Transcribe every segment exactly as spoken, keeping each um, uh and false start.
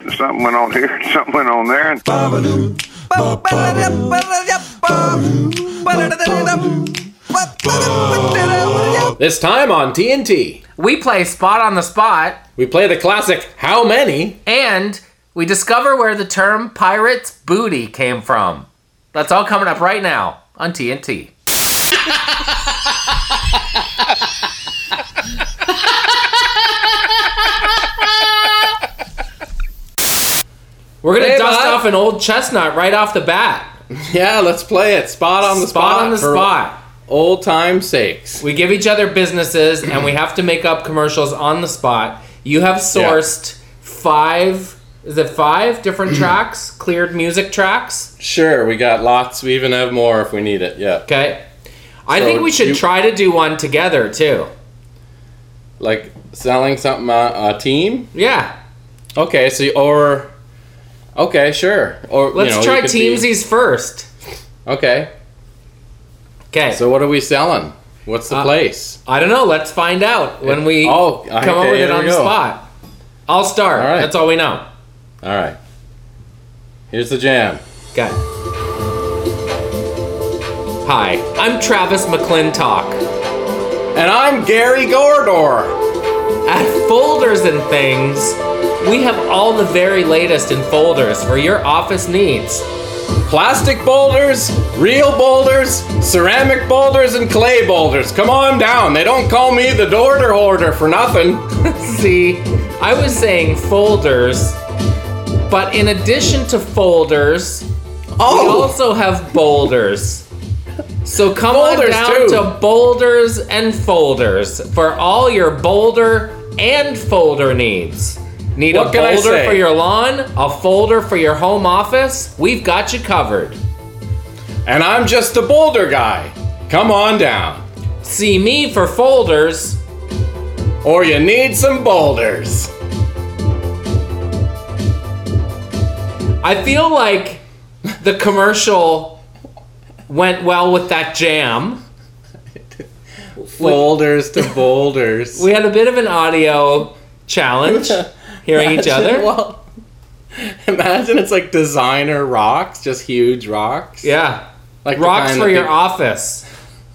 something went on here, something went on there. And this time on T N T, we play Spot on the Spot. We play the classic How Many? And we discover where the term pirate's booty came from. That's all coming up right now on T N T. We're going to hey, dust bud. off an old chestnut right off the bat. Yeah, let's play it. Spot on the spot. Spot on the spot. Old time's sakes. We give each other businesses and we have to make up commercials on the spot. You have sourced yeah. five, is it five different tracks? Cleared music tracks? Sure, we got lots. We even have more if we need it, yeah. Okay. I So think we should you- try to do one together too. Like selling something, uh, a team? Yeah. Okay, so, you, or, okay, sure. Or Let's you know, try you could be- teamsies first. Okay. Okay. So what are we selling? What's the Uh, place? I don't know. Let's find out when we Oh, come okay, up with it here on we the go. spot. I'll start. All right. That's all we know. All right. Here's the jam. Okay. Hi, I'm Travis McClintock. And I'm Gary Gordor. At Folders and Things, we have all the very latest in folders for your office needs. Plastic boulders, real boulders, ceramic boulders, and clay boulders. Come on down. They don't call me the Dorder Hoarder for nothing. See, I was saying folders, but in addition to folders, Oh. we also have boulders. So come Boulders, on down too. to Boulders and Folders for all your boulder and folder needs. Need What a can I boulder say? for your lawn, a folder for your home office? We've got you covered. And I'm just the boulder guy. Come on down. See me for folders. Or you need some boulders. I feel like the commercial went well with that jam. Boulders to boulders. We had a bit of an audio challenge, hearing each Imagine- other. Well, imagine it's like designer rocks, just huge rocks. Yeah. Like the Rocks kind for that your they- office.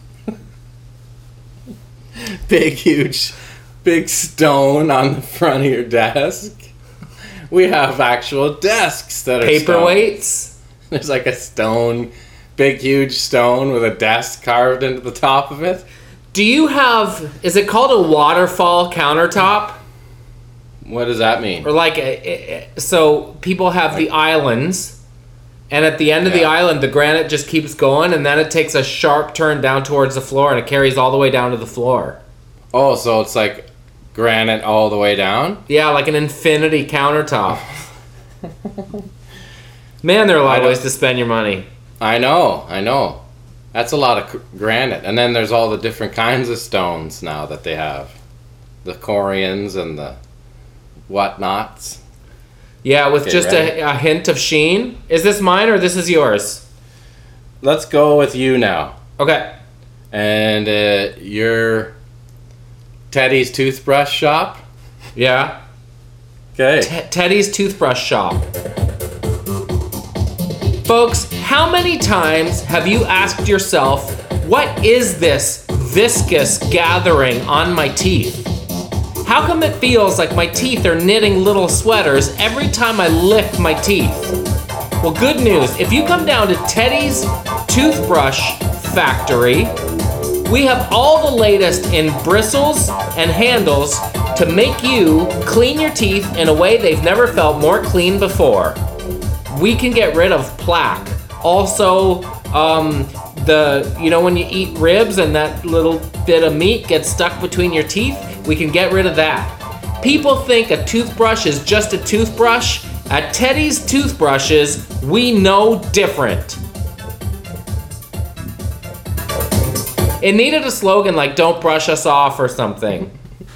Big, huge, big stone on the front of your desk. We have actual desks that are Paperweights. stone. There's like a stone, big, huge stone with a desk carved into the top of it. Do you have, is it called a waterfall countertop? What does that mean? Or like, a, a, so people have the islands, and at the end of the Yeah. island, the granite just keeps going, and then it takes a sharp turn down towards the floor, and it carries all the way down to the floor. Oh, so it's like granite all the way down? Yeah, like an infinity countertop. Man, there are a lot I of don't- ways to spend your money. I know, I know. That's a lot of c- granite. And then there's all the different kinds of stones now that they have. The corians and the whatnots. Yeah, with Okay, just ready? a, a hint of sheen. Is this mine or this is yours? Let's go with you now. Okay. And uh, your Teddy's Toothbrush Shop. Yeah. Okay. T- Teddy's Toothbrush Shop. Folks, how many times have you asked yourself, what is this viscous gathering on my teeth? How come it feels like my teeth are knitting little sweaters every time I lift my teeth? Well, good news. If you come down to Teddy's Toothbrush Factory, we have all the latest in bristles and handles to make you clean your teeth in a way they've never felt more clean before. We can get rid of plaque. Also, um, the, you know when you eat ribs and that little bit of meat gets stuck between your teeth? We can get rid of that. People think a toothbrush is just a toothbrush. At Teddy's Toothbrushes, we know different. It needed a slogan like "Don't brush us off" or something.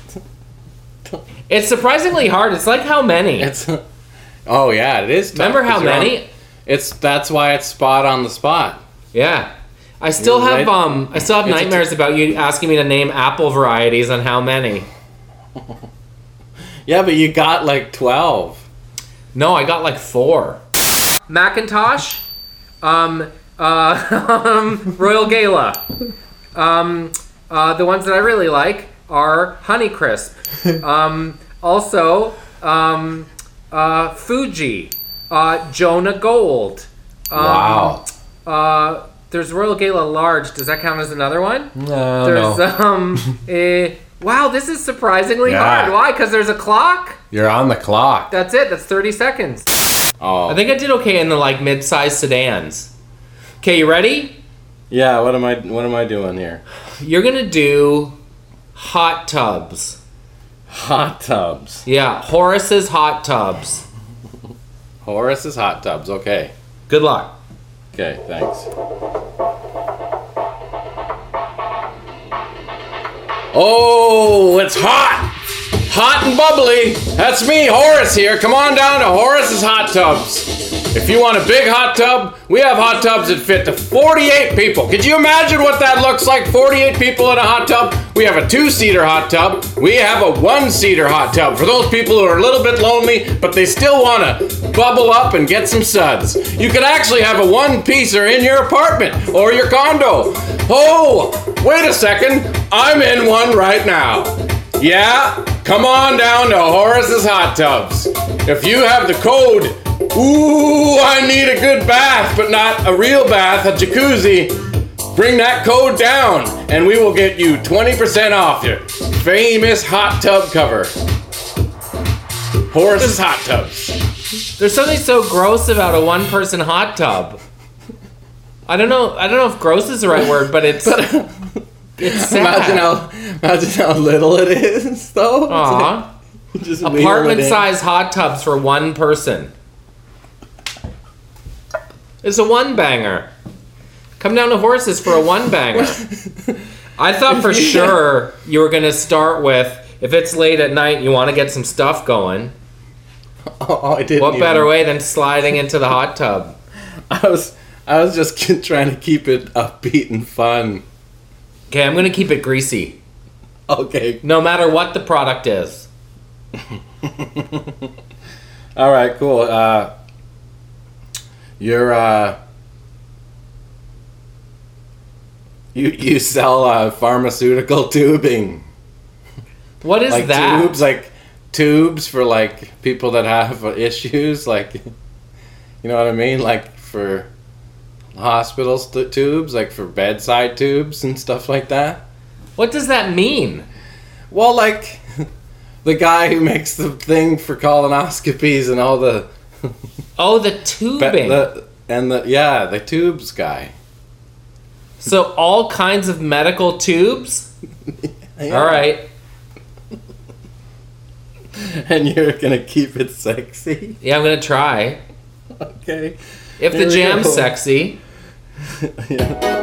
It's surprisingly hard. It's like how many? It's. Oh yeah, it is. Tough Remember how 'cause you're on- many? It's that's why it's spot on the spot. Yeah. I still You're have right. um I still have It's a nightmares about you asking me to name apple varieties and how many. Yeah, but you got like twelve. No, I got like four. Macintosh, um, uh, um, Royal Gala. Um, uh, the ones that I really like are Honeycrisp. Um, also, um, uh, Fuji, uh, Jonah Gold. Um, Wow. Uh, there's Royal Gala Large. Does that count as another one? No, There's no. um. eh, wow, this is surprisingly Yeah. hard. Why? Because there's a clock. You're on the clock. That's it. That's thirty seconds. Oh. I think I did okay in the like mid-sized sedans. Okay, you ready? Yeah. What am I? What am I doing here? You're gonna do hot tubs. Hot tubs. Yeah, Horace's hot tubs. Horace's hot tubs. Okay. Good luck. Okay. Thanks. Oh, it's hot! Hot and bubbly. That's me, Horace here. Come on down to Horace's Hot Tubs. If you want a big hot tub, we have hot tubs that fit to forty-eight people. Could you imagine what that looks like? forty-eight people in a hot tub. We have a two-seater hot tub. We have a one-seater hot tub for those people who are a little bit lonely, but they still want to bubble up and get some suds. You could actually have a one-piecer in your apartment or your condo. Oh, wait a second. I'm in one right now. Yeah, come on down to Horace's Hot Tubs. If you have the code, ooh, I need a good bath, but not a real bath, a jacuzzi, bring that code down and we will get you twenty percent off your famous hot tub cover. Horace's Hot Tubs. There's something so gross about a one-person hot tub. I don't know. I don't know if gross is the right word, but it's it's sad. Imagine how imagine how little it is, though. Aw. Just wheel it in. Apartment-sized hot tubs for one person. It's a one-banger. Come down to Horace's for a one-banger. I thought for sure you were going to start with, if it's late at night and you want to get some stuff going, Oh, I didn't. what even- better way than sliding into the hot tub? I was I was just trying to keep it upbeat and fun. Okay, I'm going to keep it greasy. Okay. No matter what the product is. All right. Cool. Uh, you're uh, you you sell uh, pharmaceutical tubing, What is like that? tubes, like tubes for like people that have uh, issues, like you know what I mean, like for hospitals t- tubes, like for bedside tubes and stuff like that. What does that mean? Well, like the guy who makes the thing for colonoscopies and all the, Oh, the be- tubing. the and the yeah the tubes guy. So all kinds of medical tubes? Yeah. All right. And you're gonna keep it sexy. Yeah, I'm going to try. Okay. If the Here we jam's go. sexy. Yeah.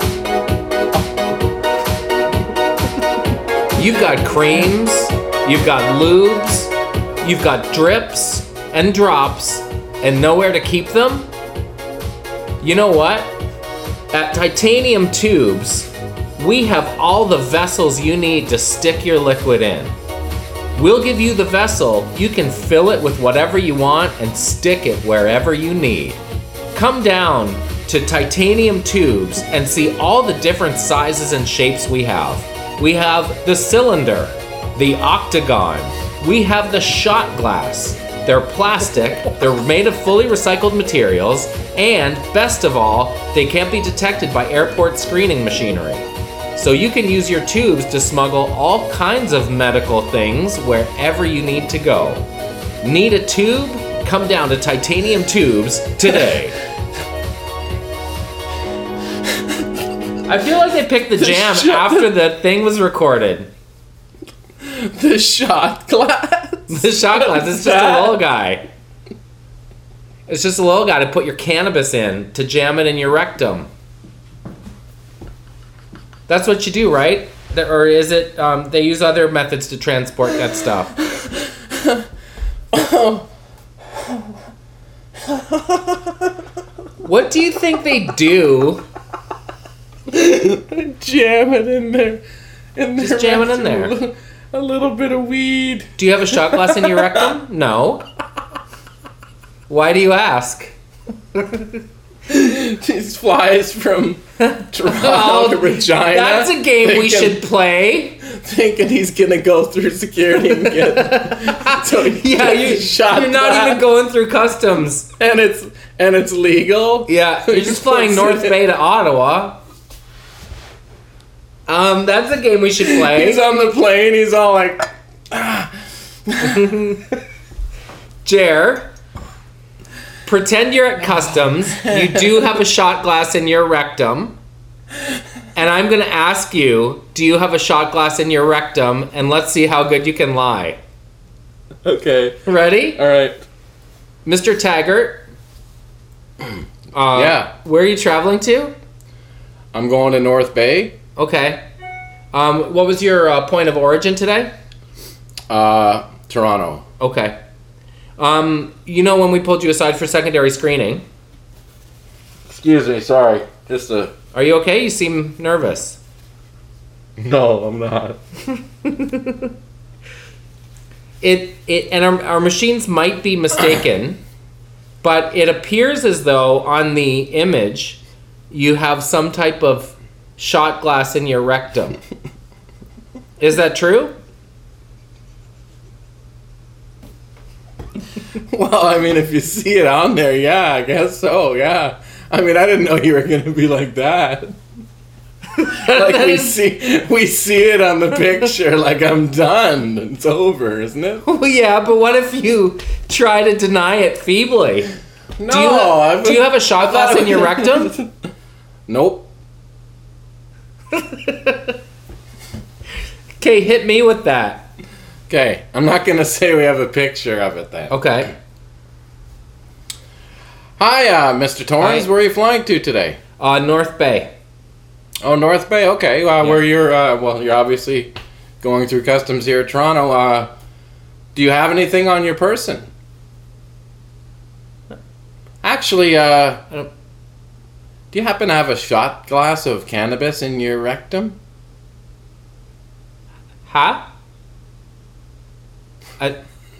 You've got creams, you've got lubes, you've got drips and drops, and nowhere to keep them? You know what? At Titanium Tubes, we have all the vessels you need to stick your liquid in. We'll give you the vessel, you can fill it with whatever you want and stick it wherever you need. Come down to Titanium Tubes and see all the different sizes and shapes we have. We have the cylinder, the octagon, we have the shot glass. They're plastic, they're made of fully recycled materials, and best of all, they can't be detected by airport screening machinery. So you can use your tubes to smuggle all kinds of medical things wherever you need to go. Need a tube? Come down to Titanium Tubes today. I feel like they picked the jam after the thing was recorded. The shot glass. The shot glass is just a little guy. It's just a little guy to put your cannabis in, to jam it in your rectum. That's what you do, right? Th- Or is it, um, they use other methods to transport that stuff? What do you think they do? Jam it in there. In Just there, jam it in a there. little- A little bit of weed. Do you have a shot glass in your rectum? No. Why do you ask? These flies from Toronto Oh, to Regina. That's a game we thinking- should play. Thinking he's gonna go through security and get. So he Yeah, gets you, a shot you're not glass, even going through customs. and it's and it's legal. Yeah, you're just flying North Bay to Ottawa. Um, that's a game we should play. He's on the plane. He's all like, Jer, pretend you're at customs. You do have a shot glass in your rectum. And I'm going to ask you, do you have a shot glass in your rectum? And let's see how good you can lie. okay, Ready? all right. Mister Taggart? Uh, Yeah. Where are you traveling to? I'm going to North Bay. Okay. Um, what was your uh, point of origin today? Uh, Toronto. Okay. Um, you know when we pulled you aside for secondary screening. Excuse me. Sorry. Just a. Are you okay? You seem nervous. No, I'm not. It it and our, our machines might be mistaken, but it appears as though on the image you have some type of shot glass in your rectum. Is that true? Well, I mean, if you see it on there, yeah, I guess so. Yeah. I mean, I didn't know you were gonna be like that. Like we see, we see it on the picture. Like I'm done. It's over, isn't it? Well, yeah, but what if you try to deny it feebly? No. Do you, I've- do you have a shot glass in your rectum? Nope. Okay, hit me with that. Okay, I'm not gonna say we have a picture of it then. Okay. Hi, uh, Mister Torrens. Hi. Where are you flying to today? Uh, North Bay. Oh, North Bay. Okay. Uh, Yeah. Where you're? Uh, well, you're obviously going through customs here at Toronto. Uh, do you have anything on your person? Actually, uh, I don't- do you happen to have a shot glass of cannabis in your rectum? Huh? I.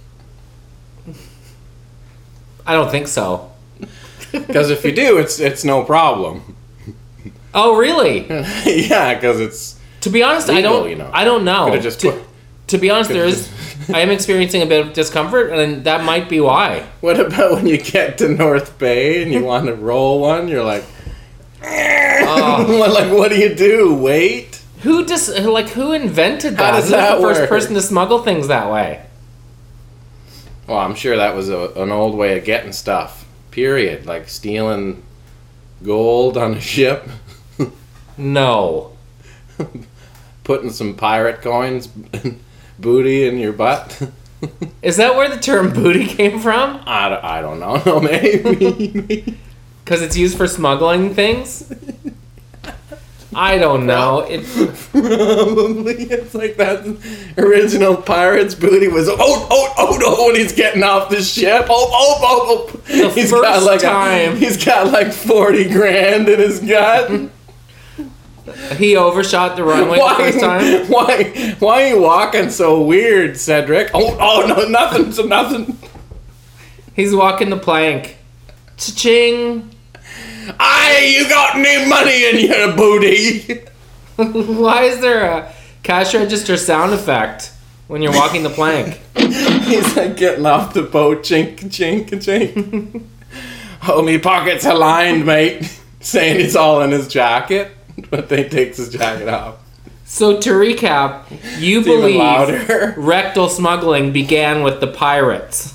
I don't think so. Because if you do, it's it's no problem. Oh, really? Yeah, because it's To be honest, I Legal, don't. you know. I don't know. Could've just to, put- to be honest, there could've is. I am experiencing a bit of discomfort, and that might be why. What about when you get to North Bay and you want to roll one? You're like, Oh. like what do you do? Wait? Who just like who invented that? How does Who's that the first work? person to smuggle things that way? Well, I'm sure that was a, an old way of getting stuff. Period. Like stealing gold on a ship, No. putting some pirate coins, booty in your butt. Is that where the term booty came from? I don't, I don't know. No, maybe. Because it's used for smuggling things? I don't know. It, Probably. It's like that original pirate's booty was oh oh oh no when he's getting off the ship. Oh oh oh oh. The He's first got like time. A, he's got like forty grand in his gut. he overshot the runway Why, the first time. why why are you walking so weird, Cedric? Oh oh no nothing so nothing. He's walking the plank. Cha-ching. Aye, you got any money in your booty? Why is there a cash register sound effect when you're walking the plank? He's like getting off the boat, chink, chink, chink. Oh, me pockets are lined, mate. Saying he's all in his jacket, but then he takes his jacket off. So to recap, you It's even believe louder. rectal smuggling began with the pirates.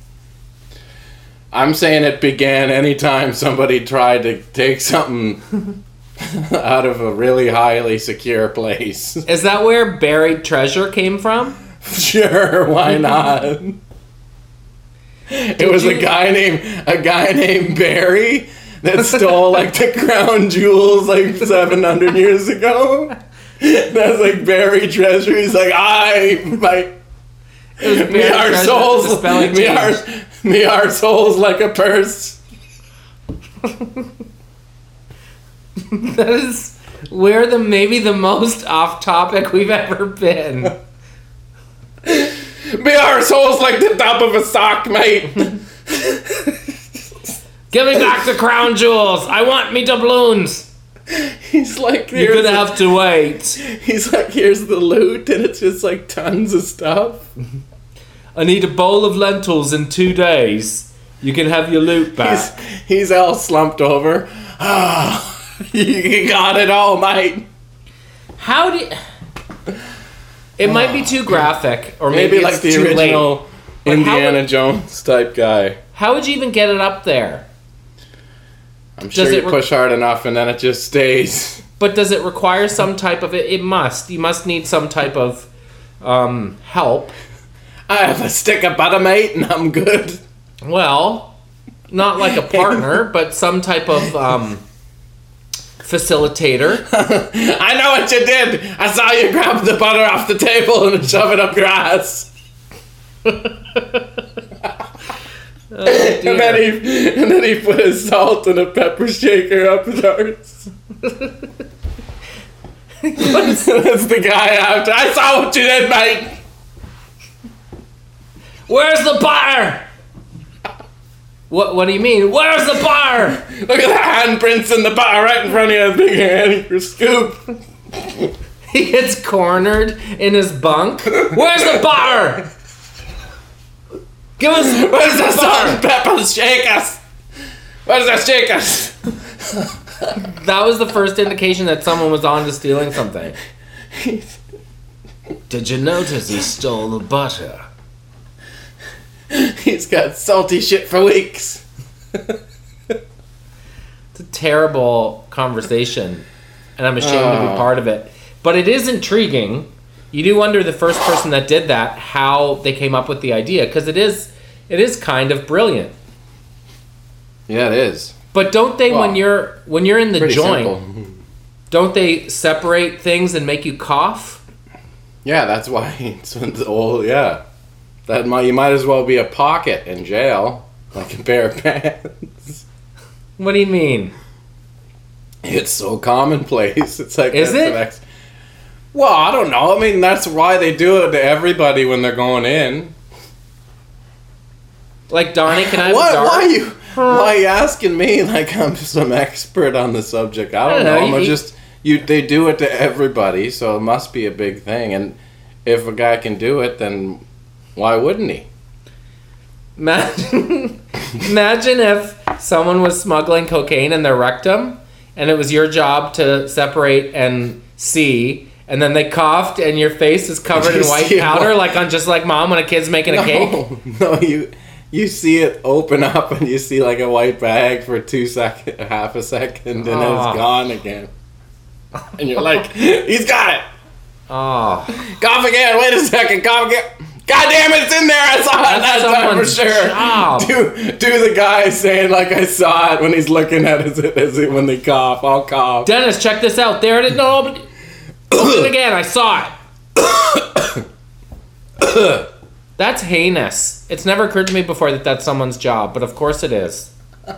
I'm saying it began anytime somebody tried to take something out of a really highly secure place. Is that where buried treasure came from? Sure, why not? It was you- a guy named a guy named Barry that stole like the crown jewels like seven hundred years ago. That's like buried treasure. He's like, I my It was me buried our treasure, souls the spelling me our change. me our souls like a purse. That is we're the maybe the most off topic we've ever been. Me our souls like the top of a sock, mate. Give me back the crown jewels. I want me doubloons. He's like, You're here's gonna the- have to wait. He's like, here's the loot, and it's just like tons of stuff. I need a bowl of lentils in two days. You can have your loot back. He's, he's all slumped over. Ah, you got it all, mate. How do you... It might be too graphic, or maybe, Maybe it's like the too original late. But how Indiana would- Jones type guy. How would you even get it up there? I'm sure Does you it re- push hard enough and then it just stays. But does it require some type of... It, it must. You must need some type of um, help. I have a stick of butter, mate, and I'm good. Well, not like a partner, but some type of um, facilitator. I know what you did. I saw you grab the butter off the table and shove it up your ass. Oh, And dear. then he and then he put his salt and a pepper shaker up his arse. That's the guy after. I saw what you did, mate. Where's the butter? What What do you mean? Where's the butter? Look at the handprints in the butter right in front of you. Big hand for scoop. He gets cornered in his bunk. Where's the butter? Give us. Where's the salt butter? and pepper shakers? Where's the shakers? That was the first indication that someone was on to stealing something. Did you notice he stole the butter? He's got salty shit for weeks. It's a terrible conversation, and I'm ashamed to be Oh. part of it. But it is intriguing. You do wonder the first person that did that, how they came up with the idea, because it is, it is kind of brilliant. Yeah, it is. But don't they, Well, when you're when you're in the Pretty joint, simple. don't they separate things and make you cough? Yeah, that's why it's the old. Yeah, that might you might as well be a pocket in jail, like a pair of pants. What do you mean? It's so commonplace. It's like Is that's it? the next- Well, I don't know. I mean, that's why they do it to everybody when they're going in. Like, Donnie, can I have What? a dart? Why are you? Why are you asking me like I'm some expert on the subject? I don't, I don't know, know. I'm you- just you. They do it to everybody, so it must be a big thing. And if a guy can do it, then why wouldn't he? Imagine, imagine if someone was smuggling cocaine in their rectum, and it was your job to separate and see, and then they coughed, and your face is covered in You white see it powder, what? like on just like mom when a kid's making a cake. No, no, you you see it open up and you see like a white bag for two second, half a second, and then Oh. it's gone again. And you're like, he's got it. Oh, Cough again. Wait a second. Cough again. God damn it, it's in there. I saw it That's that time for someone's sure. job. Do do the guy saying like I saw it when he's looking at it as it, as it when they cough. I'll cough. Dennis, check this out. There it is. No, open, open it again. I saw it. That's heinous. It's never occurred to me before that that's someone's job, but of course it is.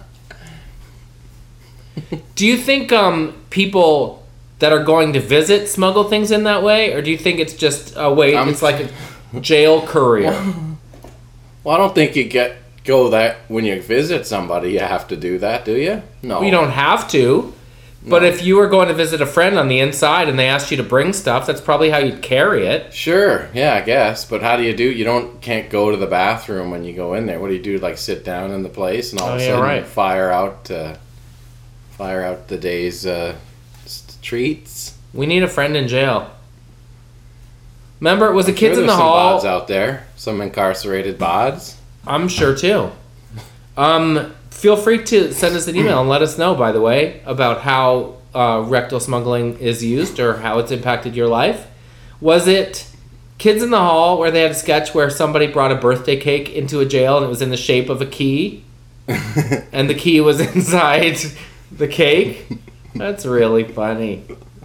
Do you think um, people that are going to visit smuggle things in that way, or do you think it's just a way? Um, It's like a jail courier. Well, I don't think you get go that when you visit somebody. You have to do that, do you? No. You don't have to, but if you were going to visit a friend on the inside and they asked you to bring stuff, that's probably how you'd carry it. Sure, yeah, I guess. But how do you do? You don't can't go to the bathroom when you go in there. What do you do? Like sit down in the place and all Oh, of a yeah, sudden right. fire out, uh, fire out the day's uh, s- treats. We need a friend in jail. Remember, it was the kids Sure in the there's some hall. bods out there. Some incarcerated bods. I'm sure too. Um, feel free to send us an email and let us know, by the way, about how uh, rectal smuggling is used or how it's impacted your life. Was it Kids in the Hall where they had a sketch where somebody brought a birthday cake into a jail and it was in the shape of a key? And the key was inside the cake? That's really funny.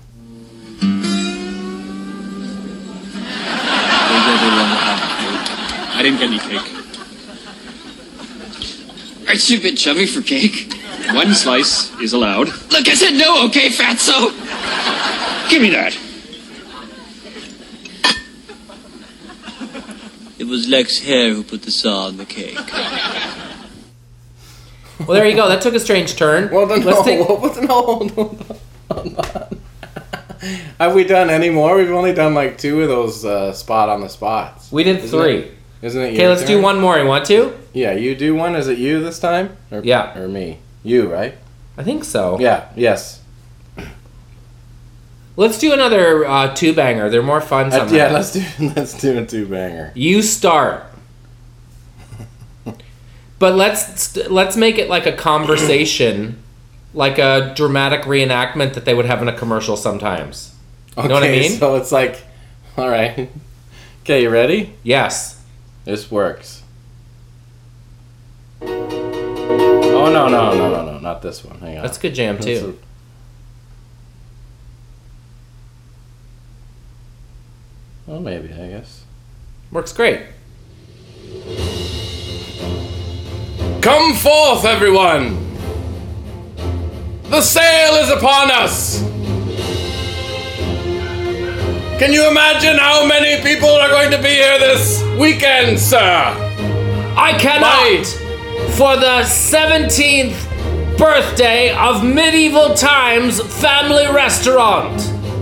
I didn't get any cake. Aren't you a bit chubby for cake? One slice is allowed. Look, I said no, okay, fatso? Give me that. It was Lex Hare who put the saw on the cake. Well, there you go. That took a strange turn. Well, then, Let's no, take- what was, no, hold on, hold on. Have we done any more? We've only done like two of those uh, spot on the spots. We did Isn't three. It, isn't it? Okay, let's do one more. You want to? Yeah, you do one. Is it you this time? Or, Yeah. Or me? You, right? I think so. Yeah. Yes. Let's do another uh, two banger. They're more fun Uh, sometimes. yeah. Let's do. Let's do a two banger. You start. But let's st- let's make it like a conversation, like a dramatic reenactment that they would have in a commercial sometimes. Okay, know what I mean? So it's like, all right. Okay, you ready? Yes. This works. Oh no no no no no! Not this one. Hang on. That's a good jam That's too. a- well, maybe I guess. Works great. Come forth, everyone! The sale is upon us! Can you imagine how many people are going to be here this weekend, sir? I cannot! For the seventeenth birthday of Medieval Times Family Restaurant.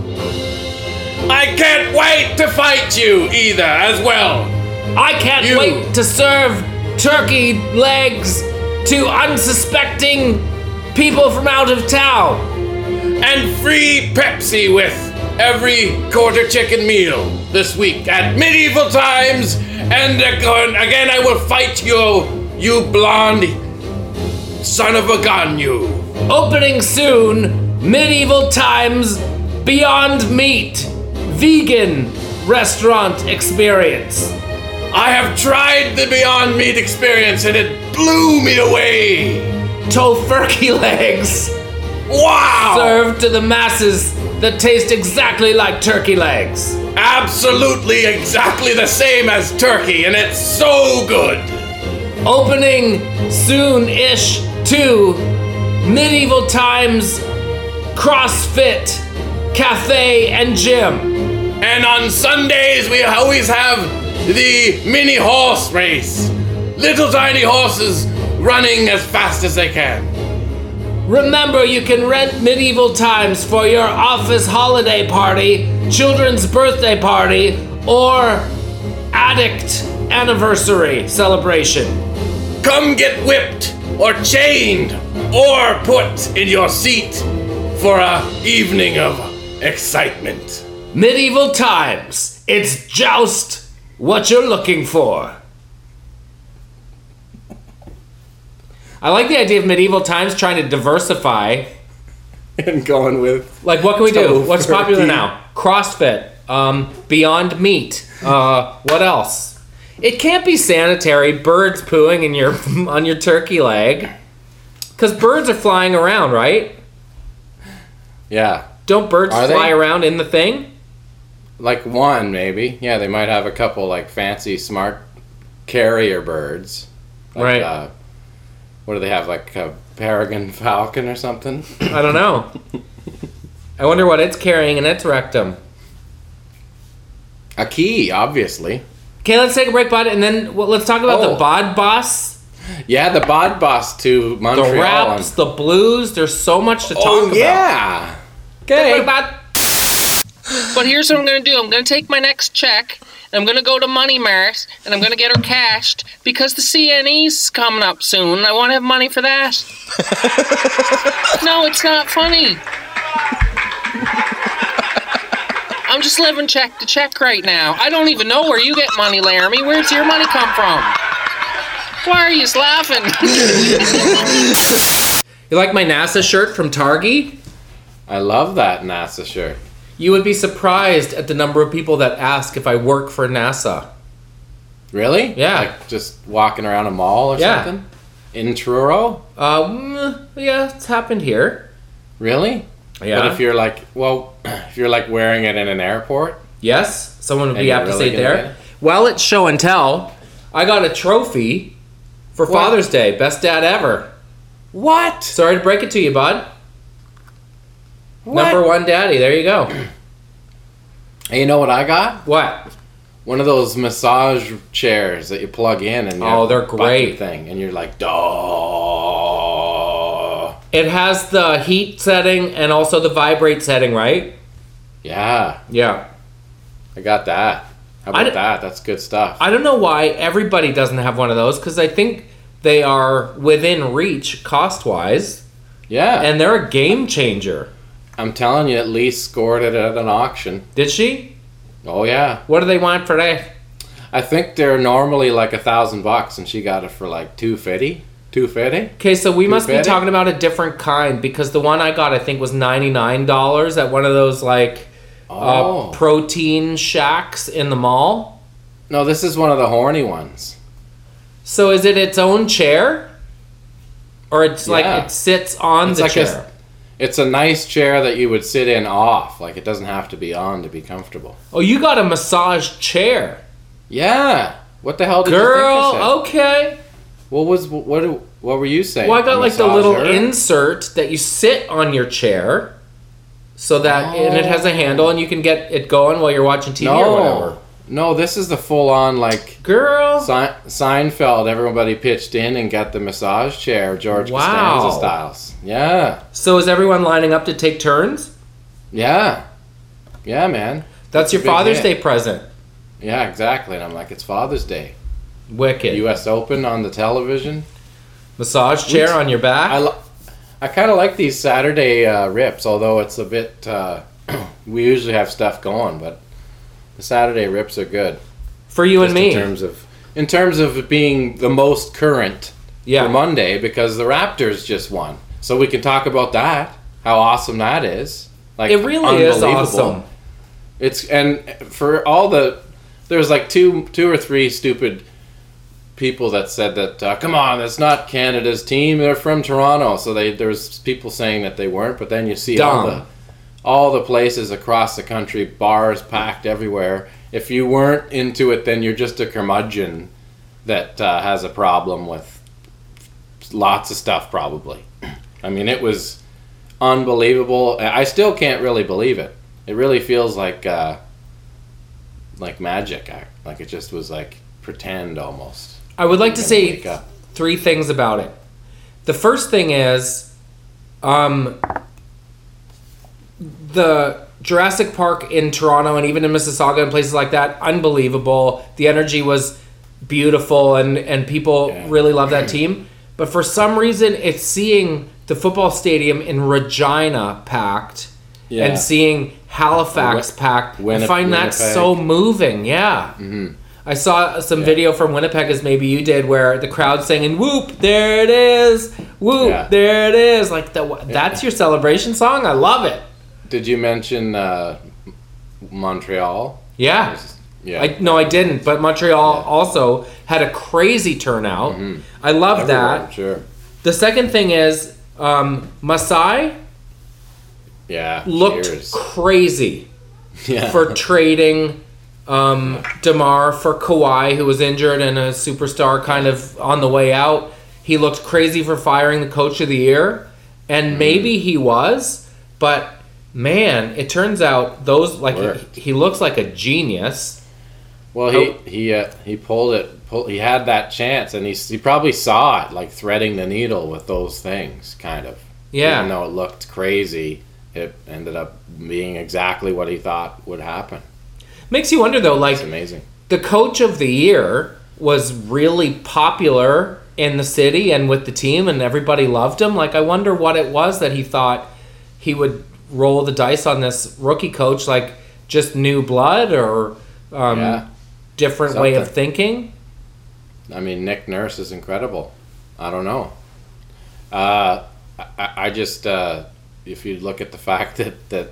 I can't wait to fight you either, as well. I can't You- wait to serve turkey legs to unsuspecting people from out of town. And free Pepsi with every quarter chicken meal this week at Medieval Times. And again, again I will fight you, you blonde son of a gun, you. Opening soon, Medieval Times Beyond Meat Vegan Restaurant Experience. I have tried the Beyond Meat experience and it blew me away. Tofurkey legs Wow! served to the masses that taste exactly like turkey legs. Absolutely exactly the same as turkey, and it's so good. Opening soon-ish to Medieval Times CrossFit Cafe and Gym. And on Sundays, we always have the mini horse race. Little tiny horses running as fast as they can. Remember, you can rent Medieval Times for your office holiday party, children's birthday party, or addict anniversary celebration. Come get whipped or chained or put in your seat for a evening of excitement. Medieval Times. It's just what you're looking for. I like the idea of Medieval Times trying to diversify. And going with Like, what can we do? What's Tofurkey. popular now? CrossFit, um, Beyond Meat. Uh, what else? It can't be sanitary. Birds pooing in your on your turkey leg, because birds are flying around, right? yeah, Don't birds Are fly they? around in the thing? like one maybe. Yeah, they might have a couple like fancy smart carrier birds. Like, Right. Uh, what do they have? Like a peregrine falcon or something? I don't know. I wonder what it's carrying in its rectum. A key, obviously. Okay, let's take a break, bud, and then well, let's talk about Oh. the bod boss, Yeah, the bod boss to the Montreal. raps, the blues. There's so much to talk oh about. yeah. Take a Okay. break, bud. But here's what I'm gonna do. I'm gonna take my next check, and I'm gonna go to Money Mart, and I'm gonna get her cashed, because the C N E's coming up soon, and I wanna have money for that. No, it's not funny. I'm just living check to check right now. I don't even know where you get money, Laramie. Where's your money come from? Why are you laughing? You like my NASA shirt from Target? I love that NASA shirt. You would be surprised at the number of people that ask if I work for NASA. Really? Yeah. Like just walking around a mall or Yeah. something? In Truro? Um, yeah, it's happened here. Really? Yeah. But if you're like, well, if you're like wearing it in an airport, Yes, someone would And be you're apt to really say gonna there. get it? Well, it's show and tell. I got a trophy for What? Father's Day. Best dad ever. what? Sorry to break it to you, bud. What? Number one daddy. There you go. And you know what I got? What? One of those massage chairs that you plug in and Oh, your they're button great. thing, and you're like, dog. It has the heat setting and also the vibrate setting, right? Yeah, Yeah. I got that. How I about d- that? That's good stuff. I don't know why everybody doesn't have one of those, because I think they are within reach cost-wise, yeah, and they're a game changer. I'm telling you, at least scored it at an auction. Did she? Oh yeah, What do they want for that? I think they're normally like a thousand bucks, and she got it for like two fifty. Two fifty. Okay, so we must be fifty? talking about a different kind, because the one I got, I think, was ninety-nine dollars at one of those, like, Oh uh, protein shacks in the mall. no, this is one of the horny ones. So is it its own chair? Or it's like Yeah. it sits on It's the like chair? a, it's a nice chair that you would sit in off. Like it doesn't have to be on to be comfortable. Oh, you got a massage chair. Yeah. What the hell did you think I Girl, said? okay. What was what? What were you saying? Well, I got A like the little massager? insert that you sit on your chair, so that and it has a handle and you can get it going while you're watching T V or whatever. No, no, this is the full-on like Girl, Se- Seinfeld. Everybody pitched in and got the massage chair, George Wow. Costanza styles. Yeah, so is everyone lining up to take turns? yeah, yeah, man. That's a your big Father's hit. Day present. Yeah, exactly. And I'm like, it's Father's Day. Wicked. U S Open on the television. Massage chair We- on your back. I, lo- I kind of like these Saturday uh, rips, although it's a bit. Uh, we usually have stuff going, but the Saturday rips are good. For you and Just me. in terms of in terms of it being the most current Yeah. for Monday, because the Raptors just won, so we can talk about that. How awesome that is! Like It really is unbelievable. awesome. It's and for all the there's like two two or three stupid people that said that uh, come on, it's not Canada's team, they're from Toronto. So they there's people saying that they weren't, but then you see all Dumb. the all the places across the country, bars packed everywhere. If you weren't into it, then you're just a curmudgeon that uh, has a problem with lots of stuff, probably. I mean, it was unbelievable. I still can't really believe it. It really feels like uh, like magic. I- Like it just was like pretend almost. I would like to You're say gonna wake up. three things about it. The first thing is, um, the Jurassic Park in Toronto and even in Mississauga and places like that, unbelievable. The energy was beautiful, and and people Yeah. really love that team. But for some reason, it's seeing the football stadium in Regina packed Yeah. and seeing Halifax Win- packed. I Winnip- find that Winnipeg. so moving. Yeah. Mm-hmm. I saw some video from Winnipeg, as maybe you did, where the crowd singing "Whoop, there it is! Whoop, Yeah. there it is!" Like the, that's your celebration song. I love it. Did you mention uh, Montreal? Yeah. Yeah. I, no, I didn't. But Montreal also had a crazy turnout. I love Everywhere, that. I'm sure. The second thing is um, Masai Yeah. looked cheers. crazy yeah. for trading um, DeMar for Kawhi, who was injured and a superstar kind of on the way out. He looked crazy for firing the coach of the year, and maybe he was, but man, it turns out those like Worked. he, he looks like a genius. Well, he he uh, he pulled it. Pull, he had that chance, and he he probably saw it, like threading the needle with those things, kind of. Yeah. Even though it looked crazy, it ended up being exactly what he thought would happen. Makes you wonder though, like It's amazing. the coach of the year was really popular in the city and with the team, and everybody loved him. Like, I wonder what it was that he thought he would roll the dice on this rookie coach, like just new blood or um, Yeah. different way of Something. thinking. I mean, Nick Nurse is incredible. I don't know. Uh, I, I just uh, if you look at the fact that that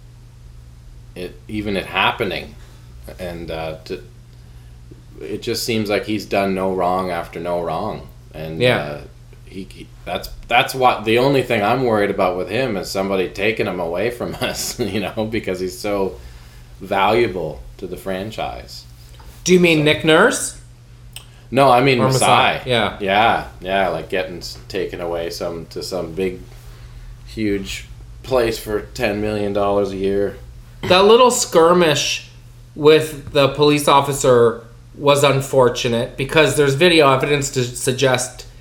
it even it happening, and uh, to, it just seems like he's done no wrong after no wrong, and Yeah. uh, he, he that's that's what the only thing I'm worried about with him is somebody taking him away from us, you know, because he's so valuable to the franchise. Do you mean Nick Nurse? No, I mean Or Masai. Masai, yeah. yeah, yeah, like getting s- taken away some to some big, huge place for ten million dollars a year. That little skirmish with the police officer was unfortunate because there's video evidence to suggest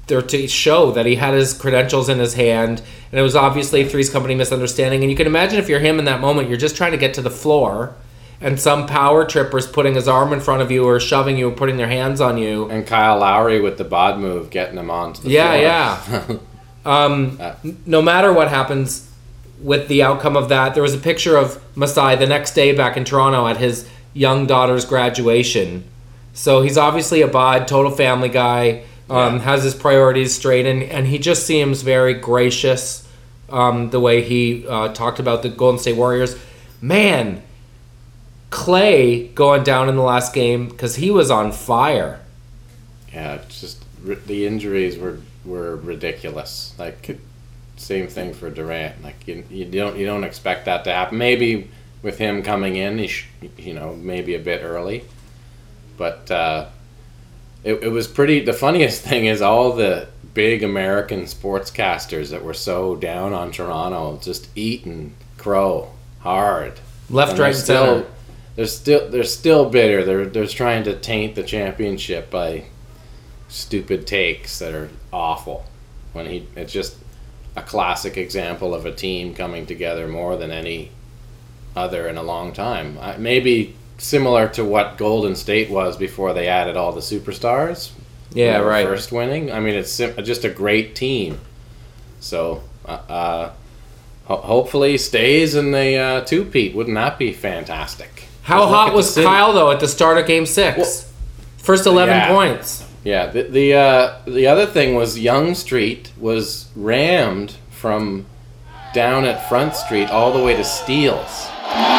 there to show that he had his credentials in his hand, and it was obviously a Three's Company misunderstanding. And you can imagine if you're him in that moment, you're just trying to get to the floor, and some power tripper's putting his arm in front of you or shoving you or putting their hands on you. And Kyle Lowry with the bod move getting him onto the yeah, floor. Yeah, yeah. um, uh, no matter what happens with the outcome of that, there was a picture of Masai the next day back in Toronto at his young daughter's graduation. So he's obviously a bod, total family guy. Um, yeah. Has his priorities straight, and, and he just seems very gracious um, the way he uh, talked about the Golden State Warriors. Man, Clay going down in the last game because he was on fire. Yeah, it's just the injuries were, were ridiculous. Like, same thing for Durant. Like you, you don't you don't expect that to happen. Maybe with him coming in, he sh- you know, maybe a bit early, but. Uh, It, it was pretty. The funniest thing is all the big American sportscasters that were so down on Toronto just eating crow hard, left, and right, and still, center. They're still they're still bitter. They're they're trying to taint the championship by stupid takes that are awful. When he, it's just a classic example of a team coming together more than any other in a long time. I, maybe. Similar to what Golden State was before they added all the superstars. Yeah, right. First winning. I mean, it's sim- just a great team. So, uh, uh, ho- hopefully stays in the uh, two-peat. Wouldn't that be fantastic? How Just hot was Kyle, though, at the start of Game six? Well, First eleven yeah. points. Yeah. The the, uh, the other thing was Yonge Street was rammed from down at Front Street all the way to Steeles.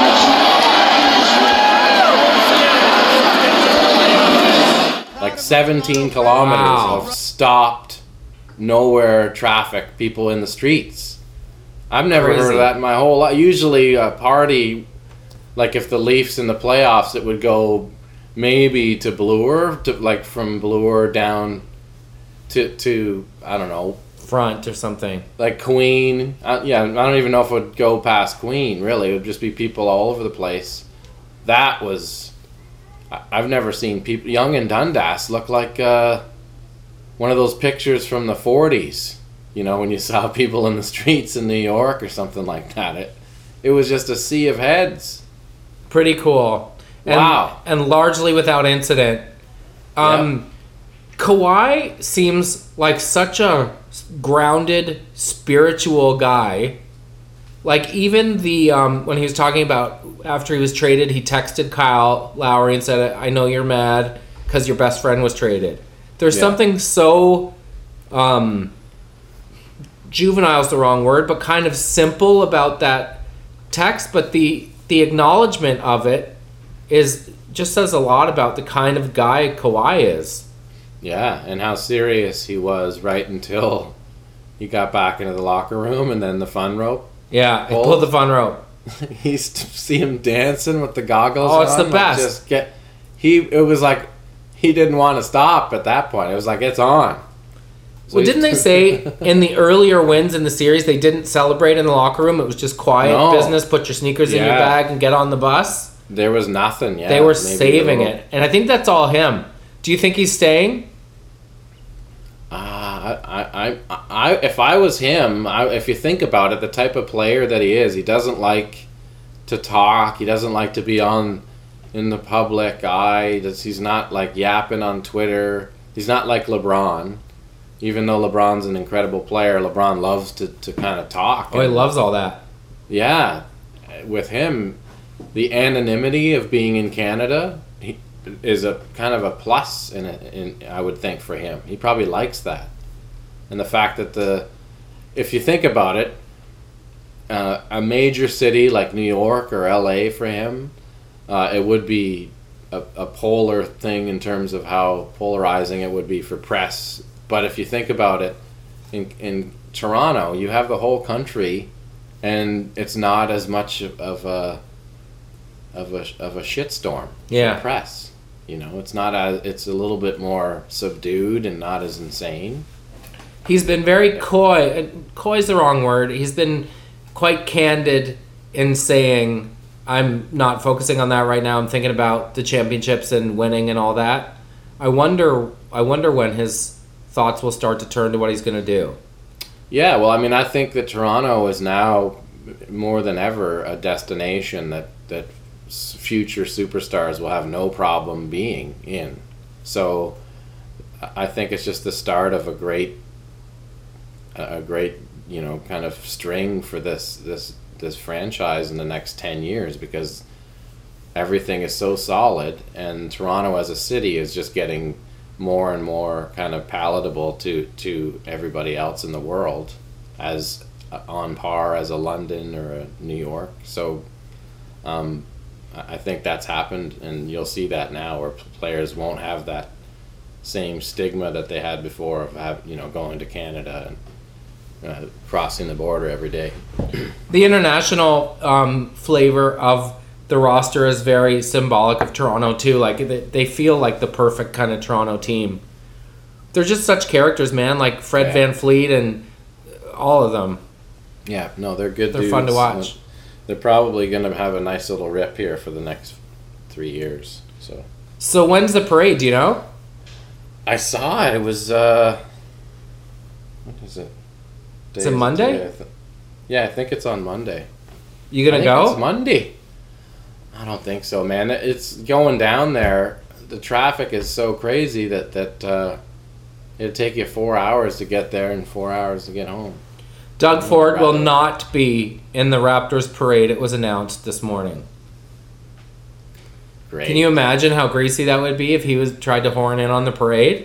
Like seventeen kilometers wow. of stopped, nowhere traffic, people in the streets. I've never Crazy. heard of that in my whole life. Usually a party, like if the Leafs in the playoffs, it would go maybe to Bloor, to like from Bloor down to, to I don't know. Front or something. Like Queen. Uh, yeah, I don't even know if it would go past Queen, really. It would just be people all over the place. That was... I've never seen people... Yonge and Dundas look like uh, one of those pictures from the forties. You know, when you saw people in the streets in New York or something like that. It it was just a sea of heads. Pretty cool. And, wow. And largely without incident. Um, yeah. Kawhi seems like such a grounded, spiritual guy. Like, even the, um, when he was talking about after he was traded, he texted Kyle Lowry and said, I know you're mad because your best friend was traded. There's yeah. something so, um, juvenile is the wrong word, but kind of simple about that text. But the, the acknowledgement of it is just says a lot about the kind of guy Kawhi is. Yeah, and how serious he was right until he got back into the locker room and then the fun rope. Yeah, he pulled, pulled the fun rope. He used to see him dancing with the goggles Oh, it's on, the best. Like just get, he, it was like he didn't want to stop at that point. It was like, it's on. So well, didn't they say in the earlier wins in the series they didn't celebrate in the locker room? It was just quiet No. business. Put your sneakers in your Yeah. bag and get on the bus. There was nothing, yeah. They were Maybe saving little, it. And I think that's all him. Do you think he's staying? Uh, I, I, I, I, if I was him, I, if you think about it, the type of player that he is, he doesn't like to talk. He doesn't like to be on in the public eye. Does he's not like yapping on Twitter. He's not like LeBron. Even though LeBron's an incredible player, LeBron loves to, to kind of talk. Oh, he and, loves all that. Yeah, with him, the anonymity of being in Canada he, is a kind of a plus in, it, in I would think for him. He probably likes that, and the fact that the, if you think about it, uh, a major city like New York or L A for him, uh, it would be a, a polar thing in terms of how polarizing it would be for press. But if you think about it, in in Toronto, you have the whole country, and it's not as much of a of a of a shitstorm. Yeah. For press. You know, it's not as it's a little bit more subdued and not as insane. He's been very coy. and Coy's the wrong word. He's been quite candid in saying, I'm not focusing on that right now. I'm thinking about the championships and winning and all that. I wonder I wonder when his thoughts will start to turn to what he's going to do. Yeah, well, I mean, I think that Toronto is now more than ever a destination that that future superstars will have no problem being in. So I think it's just the start of a great a great, you know, kind of string for this this this franchise in the next ten years, because everything is so solid, and Toronto as a city is just getting more and more kind of palatable to to everybody else in the world, as on par as a London or a New York. So um, I think that's happened, and you'll see that now, where players won't have that same stigma that they had before of have, you know, going to Canada and uh, crossing the border every day. The international um, flavor of the roster is very symbolic of Toronto too. Like they, they feel like the perfect kind of Toronto team. They're just such characters, man. Like Fred Yeah. Van Fleet and all of them. Yeah, no, they're good. They're dudes. fun to watch. They're probably going to have a nice little rip here for the next three years. So So when's the parade? Do you know? I saw it. It was uh, what is it? Is Day it is Monday? today, I th- yeah, I think it's on Monday. You gonna I think go? It's Monday. I don't think so, man. It's going down there. The traffic is so crazy that that uh, it'd take you four hours to get there and four hours to get home. Doug Ford will rather- not be in the Raptors parade. It was announced this morning. Great. Can you imagine how greasy that would be if he was tried to horn in on the parade?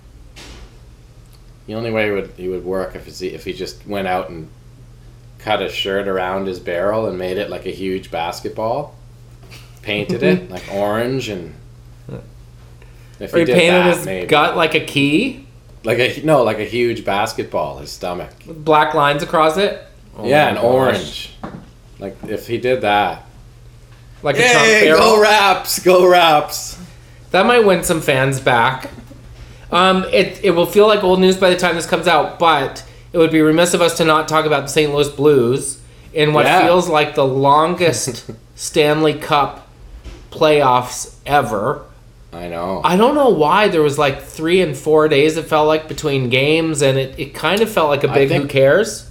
The only way it would he would work if he if he just went out and cut a shirt around his barrel and made it like a huge basketball, painted it like orange, and if Or he did painted that, his maybe. gut like a key, like a no like a huge basketball, his stomach. with black lines across it. Oh yeah, my and gosh. orange. Like if he did that. Like a Trump Hey, barrel. go Raps, go Raps. That might win some fans back. Um, it it will feel like old news by the time this comes out, but it would be remiss of us to not talk about the Saint Louis Blues in what Yeah. feels like the longest Stanley Cup playoffs ever. I know. I don't know why there was like three and four days it felt like between games, and it, it kind of felt like a I big think- who cares.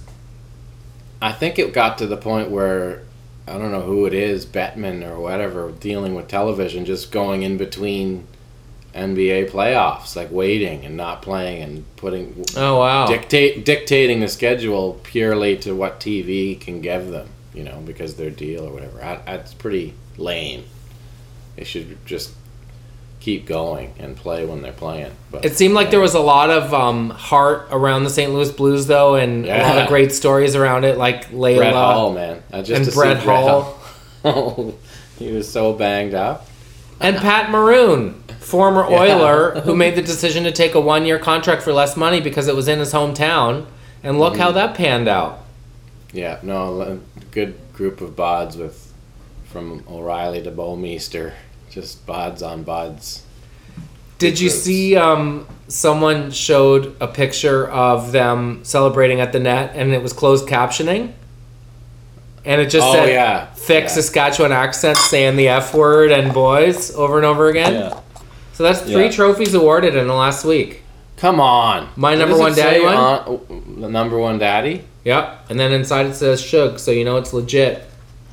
I think it got to the point where, I don't know who it is, Bettman or whatever, dealing with television, just going in between N B A playoffs, like waiting and not playing and putting Oh wow. dictate dictating the schedule purely to what T V can give them, you know, because their deal or whatever. I, that's pretty lame. They should just keep going and play when they're playing. But It seemed like there was a lot of um, heart around the Saint Louis Blues, though, and a lot Yeah. of great stories around it, like Layla. Brett Hall, man. I just and to see Brett Hall. Hall. He was so banged up. And Pat Maroon, former Yeah. Oiler, who made the decision to take a one-year contract for less money because it was in his hometown. And look Mm-hmm. how that panned out. Yeah, no, a good group of bods with from O'Reilly to Bowmeister, just bods on bods. Did you Because- see um, someone showed a picture of them celebrating at the net, and it was closed captioning? And it just Oh, said, yeah. thick Yeah. Saskatchewan accent saying the F word and boys over and over again. Yeah. So that's three Yeah. trophies awarded in the last week. Come on. My What number does it one daddy say one? on- the number one daddy? Yep. And then inside it says Shug, so you know it's legit.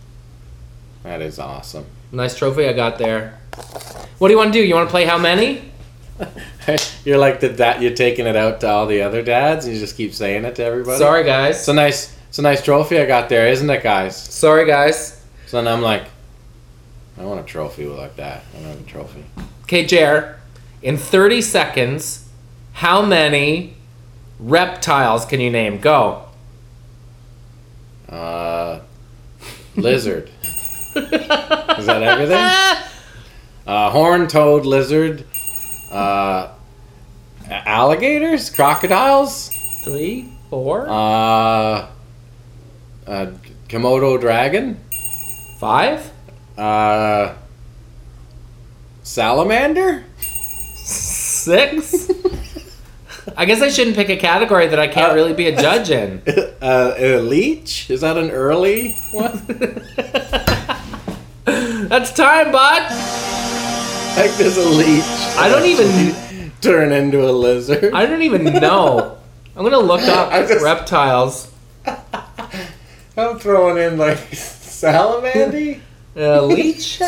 That is awesome. Nice trophy I got there. What do you want to do? You want to play how many? You're like the dad. You're taking it out to all the other dads, and you just keep saying it to everybody. Sorry, guys. It's a nice, it's a nice trophy I got there, isn't it, guys? Sorry, guys. So then I'm like, I want a trophy like that. I want a trophy. Okay, Jer, in thirty seconds, how many reptiles can you name? Go. Uh, lizard. Is that everything? Uh, horn-toed lizard. Uh, alligators, crocodiles. Three, four, Uh, uh, Komodo dragon. five, Uh, salamander. six. I guess I shouldn't pick a category that I can't Uh, really be a judge in. Uh, a leech. Is that an early one? That's time, bud. Heck, there's a leech. I don't even. turn into a lizard? I don't even know. I'm gonna look up I just- reptiles. I'm throwing in like salamander. Uh, leech?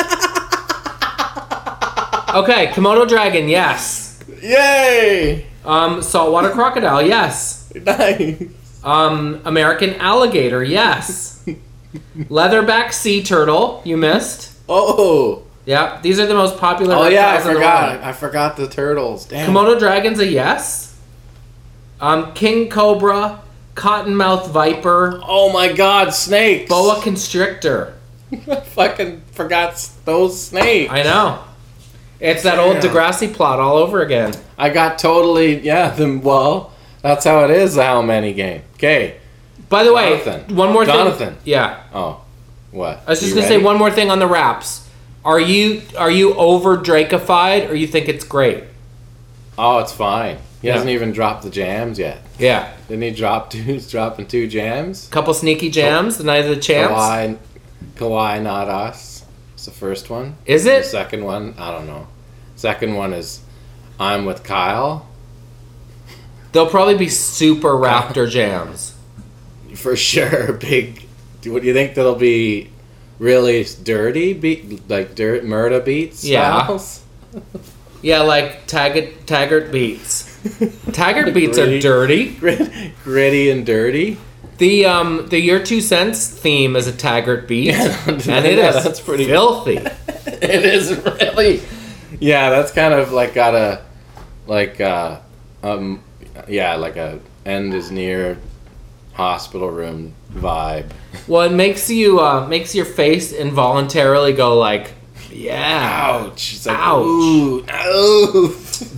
Okay, Komodo dragon, yes. Yay! Um, saltwater crocodile, yes. Nice. Um, American alligator, yes. Leatherback sea turtle, you missed. Oh. Yeah, these are the most popular Oh yeah, I reptiles in the forgot. world. I forgot the turtles. Damn. Komodo dragon's a yes. Um, king cobra, cottonmouth viper, Oh my God, snakes. boa constrictor. Fucking forgot those snakes. I know. It's that old Damn. Degrassi plot all over again. I got totally yeah. Them well, that's how it is. The how many game. Okay. By the way, Jonathan. one more Jonathan. thing. Yeah, Oh, what? I was just You gonna ready? say one more thing on the wraps. Are you are you over Drakified or you think it's great? Oh, it's fine. He Yeah. hasn't even dropped the jams yet. Yeah, Didn't he drop two? He's dropping two jams. couple sneaky jams. The night of the champs. Kawhi, Kawhi, not us. It's the first one. Is The it? second one, I don't know. Second one is I'm with Kyle. They'll probably be super Raptor jams. For sure, big. What do you think that'll be? Really dirty beat, like dirt murda beats. Yeah. styles? Yeah, like Taggart Taggart beats. Taggart beats are Gritty. dirty. Grit- gritty and dirty. The um the Your Two Cents theme is a Taggart beat, Yeah, and it yeah, is that's pretty- filthy. It is really. Yeah, that's kind of like got a, like uh, um, yeah, like a end is near, hospital room vibe. Well, it makes you uh, makes your face involuntarily go like, yeah, Ouch! It's like, Ouch. ooh, ooh.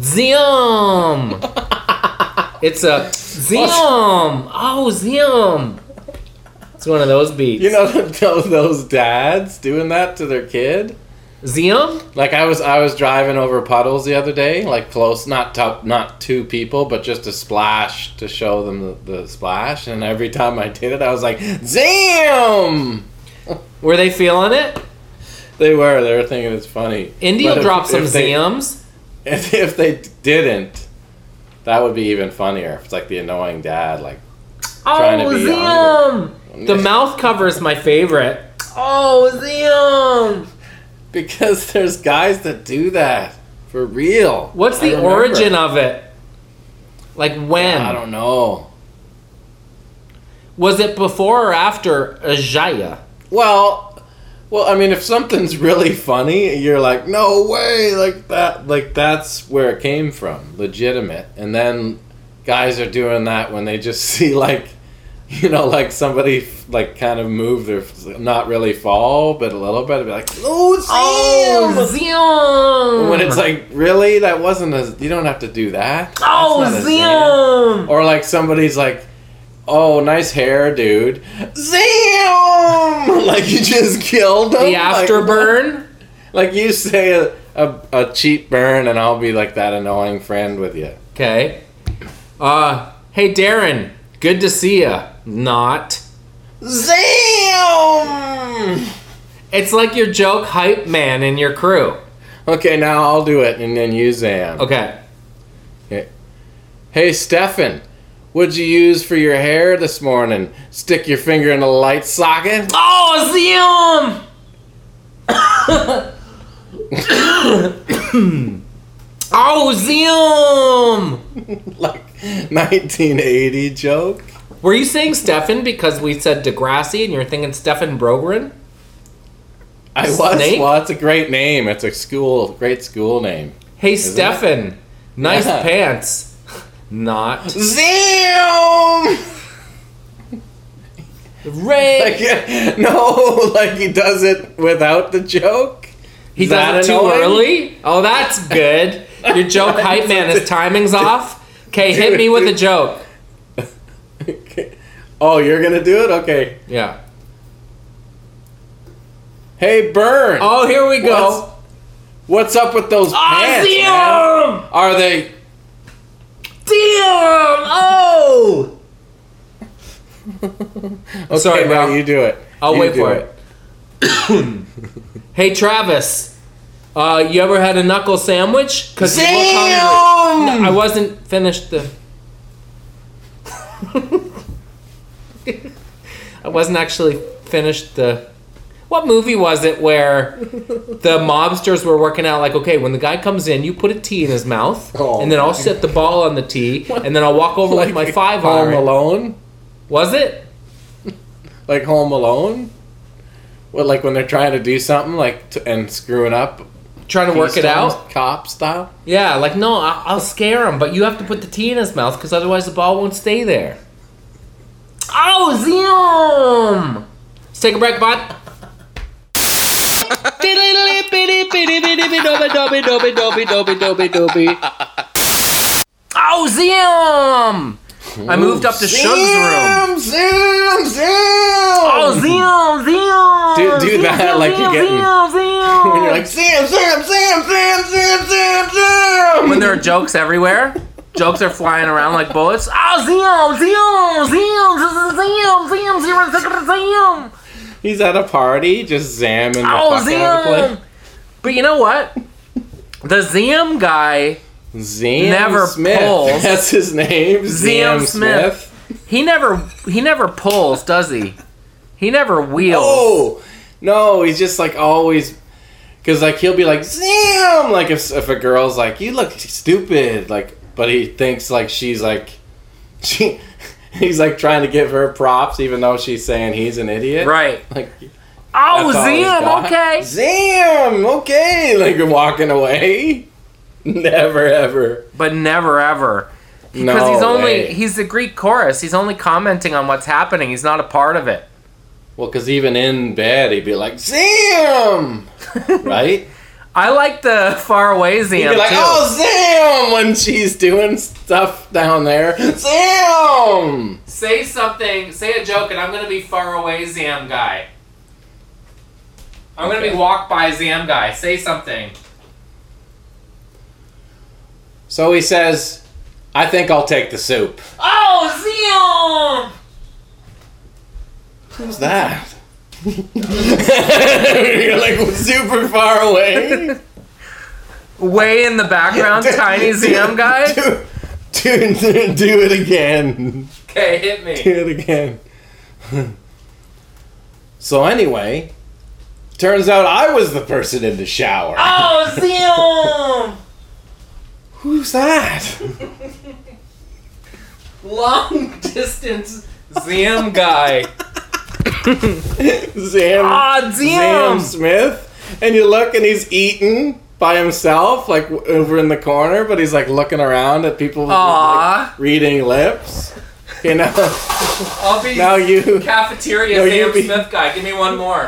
Zium. It's a Zium. Oh, Zium. It's one of those beats. You know those those dads doing that to their kid. Zium? Like I was I was driving over puddles the other day, like close, not top, not two people, but just a splash to show them the, the splash. And every time I did it, I was like, "Zam!" Were they feeling it? They were. They were thinking it's funny. Indy But will if- drop some if they- Ziums. If, if they didn't, that would be even funnier. If it's like the annoying dad, like trying to Oh, be Zium! The mouth cover is my favorite. Oh, Zium! because there's guys that do that for real. What's I the remember. origin of it? Like when? I don't know. Was it before or after Ajaya? Well, well, I mean, if something's really funny, you're like, no way, like that, like that's where it came from, legitimate. And then guys are doing that when they just see like, you know, like somebody like kind of move their, not really fall, but a little bit, be like, oh, Oh, Zam! Zium! When it's like, really, that wasn't a, you don't have to do that. That's oh, not a Zam. Zium! Or like somebody's like, oh, nice hair, dude. Zam! Like you just killed him. The Like, afterburn? Like you say a, a, a cheap burn and I'll be like that annoying friend with you. Okay. Uh, hey Darren, good to see ya. Not. Zam! It's like your joke hype man in your crew. Okay, now I'll do it and then you Zam. Okay. Okay. Hey, Stefan, what'd you use for your hair this morning? Stick your finger in a light socket? Oh, Zium! Oh, Zium! Like nineteen eighty joke? Were you saying Stefan because we said Degrassi and you're thinking Stefan Brogren? I was. Snake? Well, it's a great name. It's a school, great school name. Hey, Isn't Stefan, nice Yeah. pants. Not. Zam! Ray. Like, no, like he does it without the joke. He Is that does it too annoying? early? Oh, that's good. Your joke hype man, his timing's off. Okay, hit me with a joke. Okay. Oh, you're gonna do it? Okay. Yeah. Hey, Burn. Oh, here we go. What's, what's up with those pants, man? Zium! Are they? Damn! Oh! Okay, Sorry, now bro. you do it. I'll You wait do for it. Hey, Travis. Uh, you ever had a knuckle sandwich? Cause you look hungry. Damn! No, I wasn't finished the. I wasn't actually finished the. What movie was it where the mobsters were working out like, okay, when the guy comes in, you put a T in his mouth, Oh, and then I'll set the ball on the T, and then I'll walk over with my five Home iron. Alone? Was it? Like Home Alone? Well, like when they're trying to do something like t- and screwing up, Trying to work it Keystone out? cop style. Yeah, like, no, I- I'll scare him, but you have to put the T in his mouth because otherwise the ball won't stay there. Oh, zoom! Let's take a break, bud. Oh, zoom! I moved up to Shug's room. Zoom, zoom, Oh, zoom, zoom! Do- do that like you're getting- zoom, When you're like, Sam, Sam, Sam, Sam, Sam, Sam, Sam. When there are jokes everywhere, jokes are flying around like bullets. Oh, zoom, zoom, zoom, zoom, zoom, zoom, zoom. He's at a party, just zamming the Oh, fuck out of the zoom! But you know what? The Zam guy, place. Zam Never Smith. pulls. That's his name. Zam Zam Smith. Smith. he never he never pulls, does he? He never wheels. Oh no, he's just like always, because like he'll be like Zam, like if if a girl's like you look stupid, like, but he thinks like she's like she. He's like trying to give her props, even though she's saying he's an idiot. Right. Like, Oh, that's all he's Zam, got. okay. Zam, okay. Like you're walking away. Never ever. But never ever. Because No he's only way. he's the Greek chorus. He's only commenting on what's happening. He's not a part of it. Well, because even in bed, he'd be like, Zam! Right? I like the far away Zam He'd be like, too. oh, Zam! When she's doing stuff down there. Zam! Say something, say a joke, and I'm gonna be far away Zam guy. I'm gonna Okay. be walk by Zam guy. Say something. So he says, I think I'll take the soup. Oh, Zam! Who's that? You're like super far away. Way in the background, tiny Zam guy. Do, do, do, do it again. Okay, hit me. Do it again. So anyway, turns out I was the person in the shower. Oh, Zam! Who's that? Long distance Zam guy. Zam, Ah, Zam Zam! Smith. And you look and he's eating by himself, like w- over in the corner, but he's like looking around at people Aw. like, reading lips. You know? I'll be Now you. cafeteria No, you Zam be- Smith guy. Give me one more.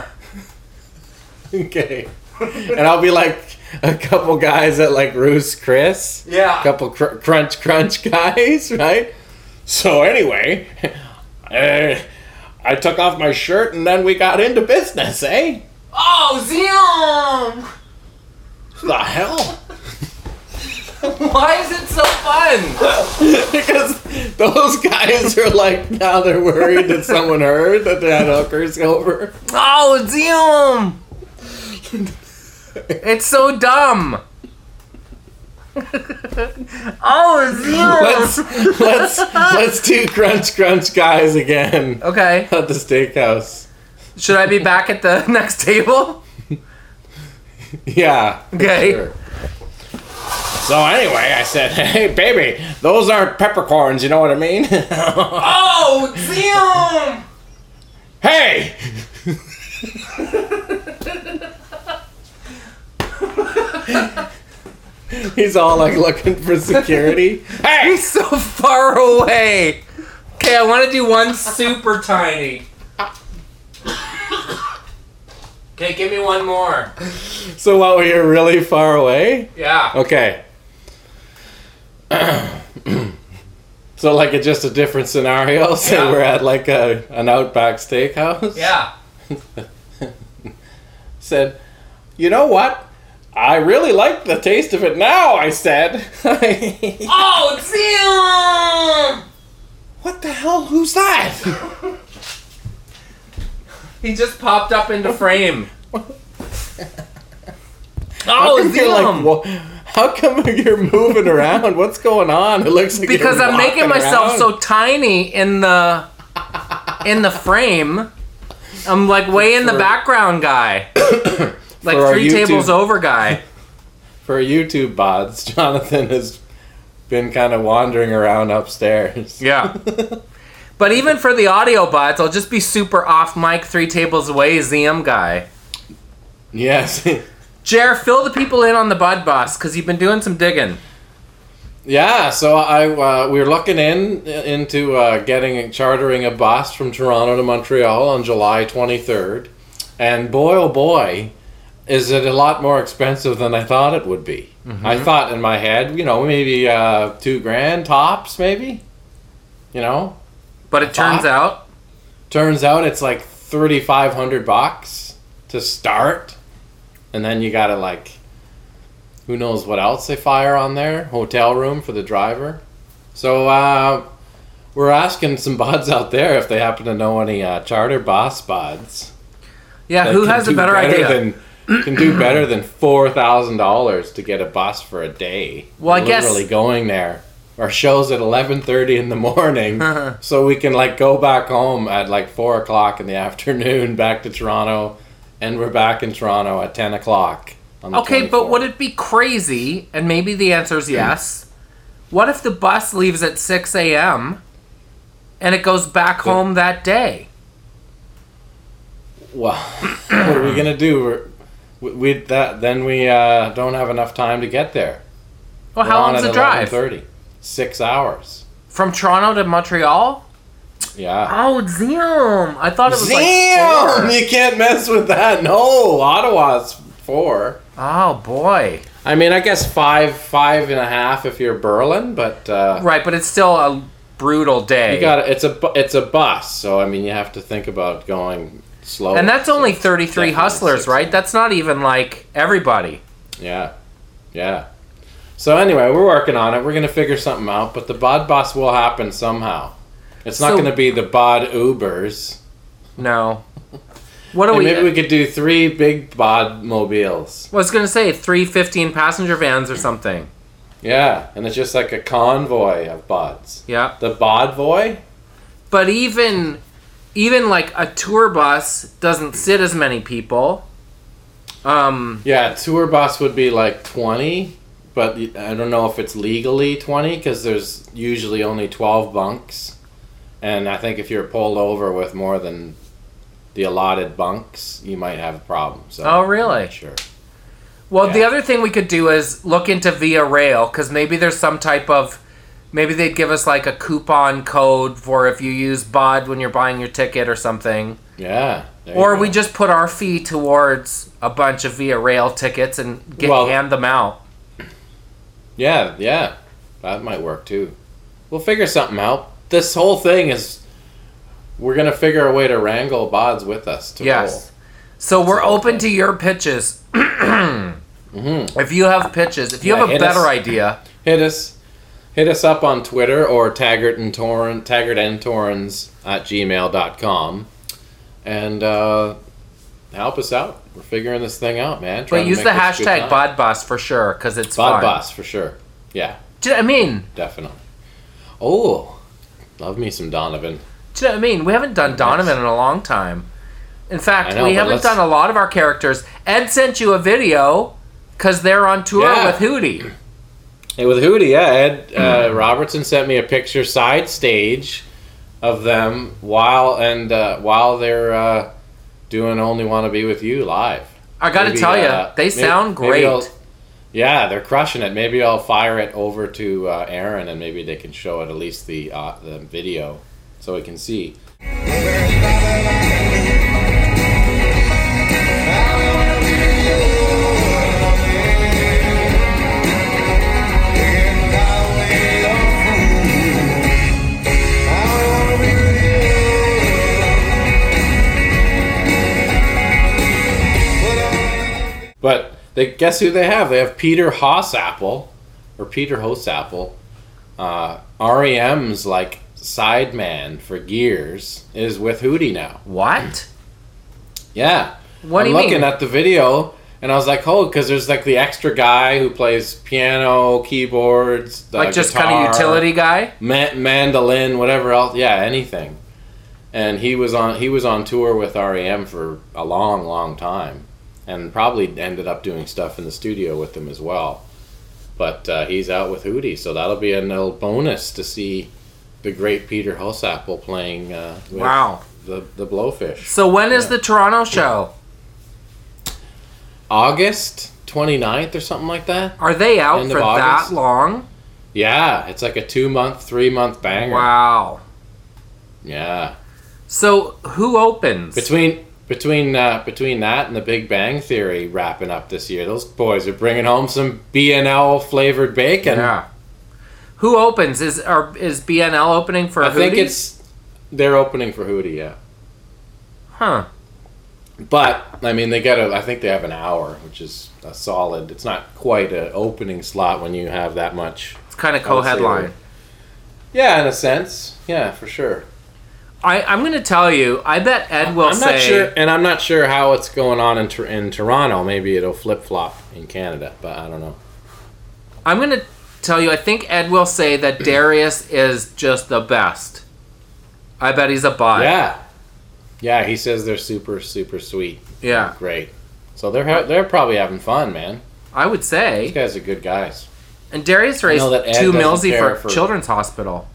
Okay. And I'll be like a couple guys at like Roost Chris. Yeah. A couple cr- crunch crunch guys, right? So anyway, uh, I took off my shirt and then we got into business, eh? Oh, Zam! The hell? Why is it so fun? Because those guys are like, now they're worried that someone heard that they had hookers over. Oh, Zam! It's so dumb. Oh, Zam! Let's let's let's do crunch crunch guys again Okay. at the steakhouse. Should I be back at the next table? Yeah. Okay. Sure. So anyway, I said, "Hey, baby, those aren't peppercorns. You know what I mean?" Oh, Zam! Hey. He's all like looking for security. Hey. He's so far away. Okay, I want to do one super tiny. Okay, give me one more. So what? Were you really far away? Yeah. Okay. So like it's just a different scenario. So Yeah. we're at like a an Outback Steakhouse. Yeah. Said, you know what? I really like the taste of it now. I said. Oh, Zam! What the hell? Who's that? He just popped up into frame. How Oh, come you're Zim. like, wha- how come you're moving around? What's going on? It looks like Because you're I'm making walking myself around. so tiny in the in the frame. I'm like way in the For- background guy. Like For our three YouTube- tables over guy. For YouTube bods, Jonathan has been kind of wandering around upstairs. Yeah. But even for the audio bots, I'll just be super off mic, three tables away, Z M guy. Yes. Jer, fill the people in on the Bud Boss, because you've been doing some digging. Yeah, so I uh, we were looking in into uh, getting chartering a bus from Toronto to Montreal on July twenty-third, and boy oh boy, is it a lot more expensive than I thought it would be. Mm-hmm. I thought in my head, you know, maybe uh, two grand tops, maybe. You know, But it turns Thought? out, turns out it's like thirty-five hundred bucks to start, and then you gotta like. Who knows what else they fire on there? Hotel room for the driver. So uh, we're asking some buds out there if they happen to know any uh, charter bus buds. yeah, that who can has a do better idea? Than, can do better than four thousand dollars to get a bus for a day. Well, I guess- literally going there. Our show's at eleven thirty in the morning, so we can like go back home at like four o'clock in the afternoon, back to Toronto, and we're back in Toronto at ten o'clock. On the Okay, but twenty-fourth. would it be crazy, and maybe the answer is yes, what if the bus leaves at six a.m. and it goes back But- home that day? Well, what are we gonna do? We're, we we that then we uh, don't have enough time to get there. Well, We're how on long's at the drive? eleven thirty. Six hours. From Toronto to Montreal? Yeah. Oh, damn. I thought it was Damn! like four. You can't mess with that. No, Ottawa's four. Oh, boy. I mean, I guess five, five and a half if you're Berlin, but uh, Right, but it's still a brutal day. you got it's a bu- it's a bus, so I mean, you have to think about going slow. and that's only So thirty-three definitely hustlers, six. right? That's not even like everybody. Yeah, yeah. So anyway, we're working on it. We're gonna figure something out, but the bod bus will happen somehow. It's not So- gonna be the bod Ubers. No. What do And we... maybe we could do three big bod mobiles. I was going to say three fifteen passenger vans or something. Yeah, and it's just like a convoy of bods. Yeah. The bodvoy? But even even like a tour bus doesn't sit as many people. Um Yeah, tour bus would be like twenty, but I don't know if it's legally twenty because there's usually only twelve bunks. And I think if you're pulled over with more than the allotted bunks, you might have a problem. So Oh, really? I'm not sure. well, the Yeah. other thing we could do is look into Via Rail, cuz maybe there's some type of maybe they'd give us like a coupon code for if you use B O D when you're buying your ticket or something. Yeah. there you Or go. we just put our fee towards a bunch of Via Rail tickets and get Well- hand them out. Yeah, yeah. That might work too. We'll figure something out. This whole thing is we're gonna figure a way to wrangle bods with us to Yes. So we're the whole open thing. to your pitches. Mm-hmm. If you have pitches, if you Yeah, have a hit better us. idea, Hit us hit us up on Twitter or Taggart and Torrent Taggart and Torrens at gmail dot com and uh, help us out. We're figuring this thing out, man. but Trying to use make the this a good hashtag time. BodBus for sure, because it's Bod fun. Bus for sure. Yeah, Do you know what I mean? definitely. Oh, love me some Donovan. Do you know what I mean? We haven't done Donovan in a long time. In fact, I know, we but haven't let's- done a lot of our characters. Ed sent you a video because they're on tour Yeah. with Hootie. Hey, with Hootie, yeah, Ed uh, Robertson sent me a picture side stage of them while and uh, while they're uh, doing "Only Want to Be with You" live. I got to Maybe, tell you, uh, they may- sound maybe great. I'll- yeah, they're crushing it. Maybe I'll fire it over to uh, Aaron, and maybe they can show it at least the uh, the video so we can see. But they guess who they have? They have Peter Hossapple, or Peter Hossapple, uh, R E M's like sideman for Gears, is with Hootie now. What? Yeah. What I'm do you looking mean? at the video, And I was like, oh, because there's like the extra guy who plays piano, keyboards, the Like just guitar, kind of utility guy? ma- mandolin, whatever else. Yeah, anything. And he was on he was on tour with R E M for a long, long time, and probably ended up doing stuff in the studio with them as well. But uh, he's out with Hootie, so that'll be a little bonus to see the great Peter Hosapple playing uh, with Wow. the the Blowfish. So when is Yeah. the Toronto show? August twenty-ninth or something like that. Are they out End for of August. that long? Yeah, it's like a two month, three month banger. Wow. Yeah. So who opens? Between between uh, between that and the Big Bang Theory wrapping up this year, those boys are bringing home some B N L flavored bacon. Yeah. Who opens? Is are, is B N L opening for I think Hootie? it's they're opening for Hootie, yeah. Huh. But I mean, they got a. I think they have an hour, which is a solid. It's not quite an opening slot when you have that much. It's kind of I would say co-headline. they're- Yeah, in a sense. Yeah, for sure. I, I'm going to tell you, I bet Ed will I'm say... not sure, and I'm not sure how it's going on in Tor- in Toronto. Maybe it'll flip flop in Canada, but I don't know. I'm going to tell you, I think Ed will say that Darius is just the best. I bet he's a buy. Yeah, yeah. He says they're super, super sweet. Yeah. Great. So they're ha- they're probably having fun, man. I would These say. guys are good guys. And Darius raised know that Ed two doesn't milsy care for, for- Children's Hospital.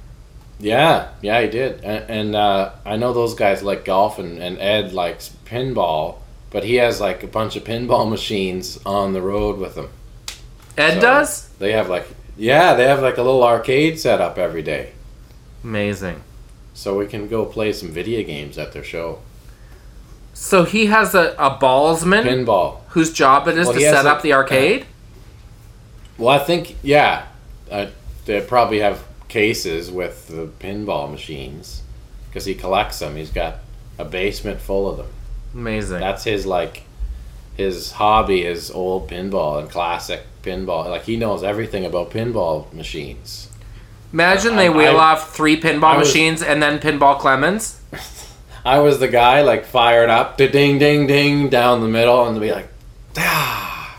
Yeah, yeah, he did. And, and uh, I know those guys like golf, and, and Ed likes pinball, but he has like a bunch of pinball machines on the road with him. Ed So does? They have like, yeah, they have like a little arcade set up every day. Amazing. So we can go play some video games at their show. So he has a, a ballsman Pinball. whose job it is Well, to he has set a- up the arcade? Well, I think, yeah, uh, they probably have cases with the pinball machines because he collects them. He's got a basement full of them. Amazing. That's his, like, his hobby is old pinball and classic pinball. Like, he knows everything about pinball machines. Imagine I- they wheel I- off three pinball I was- machines and then Pinball Clemens. I was the guy, like, fired up, to ding, ding, ding, down the middle, and to be like, ah.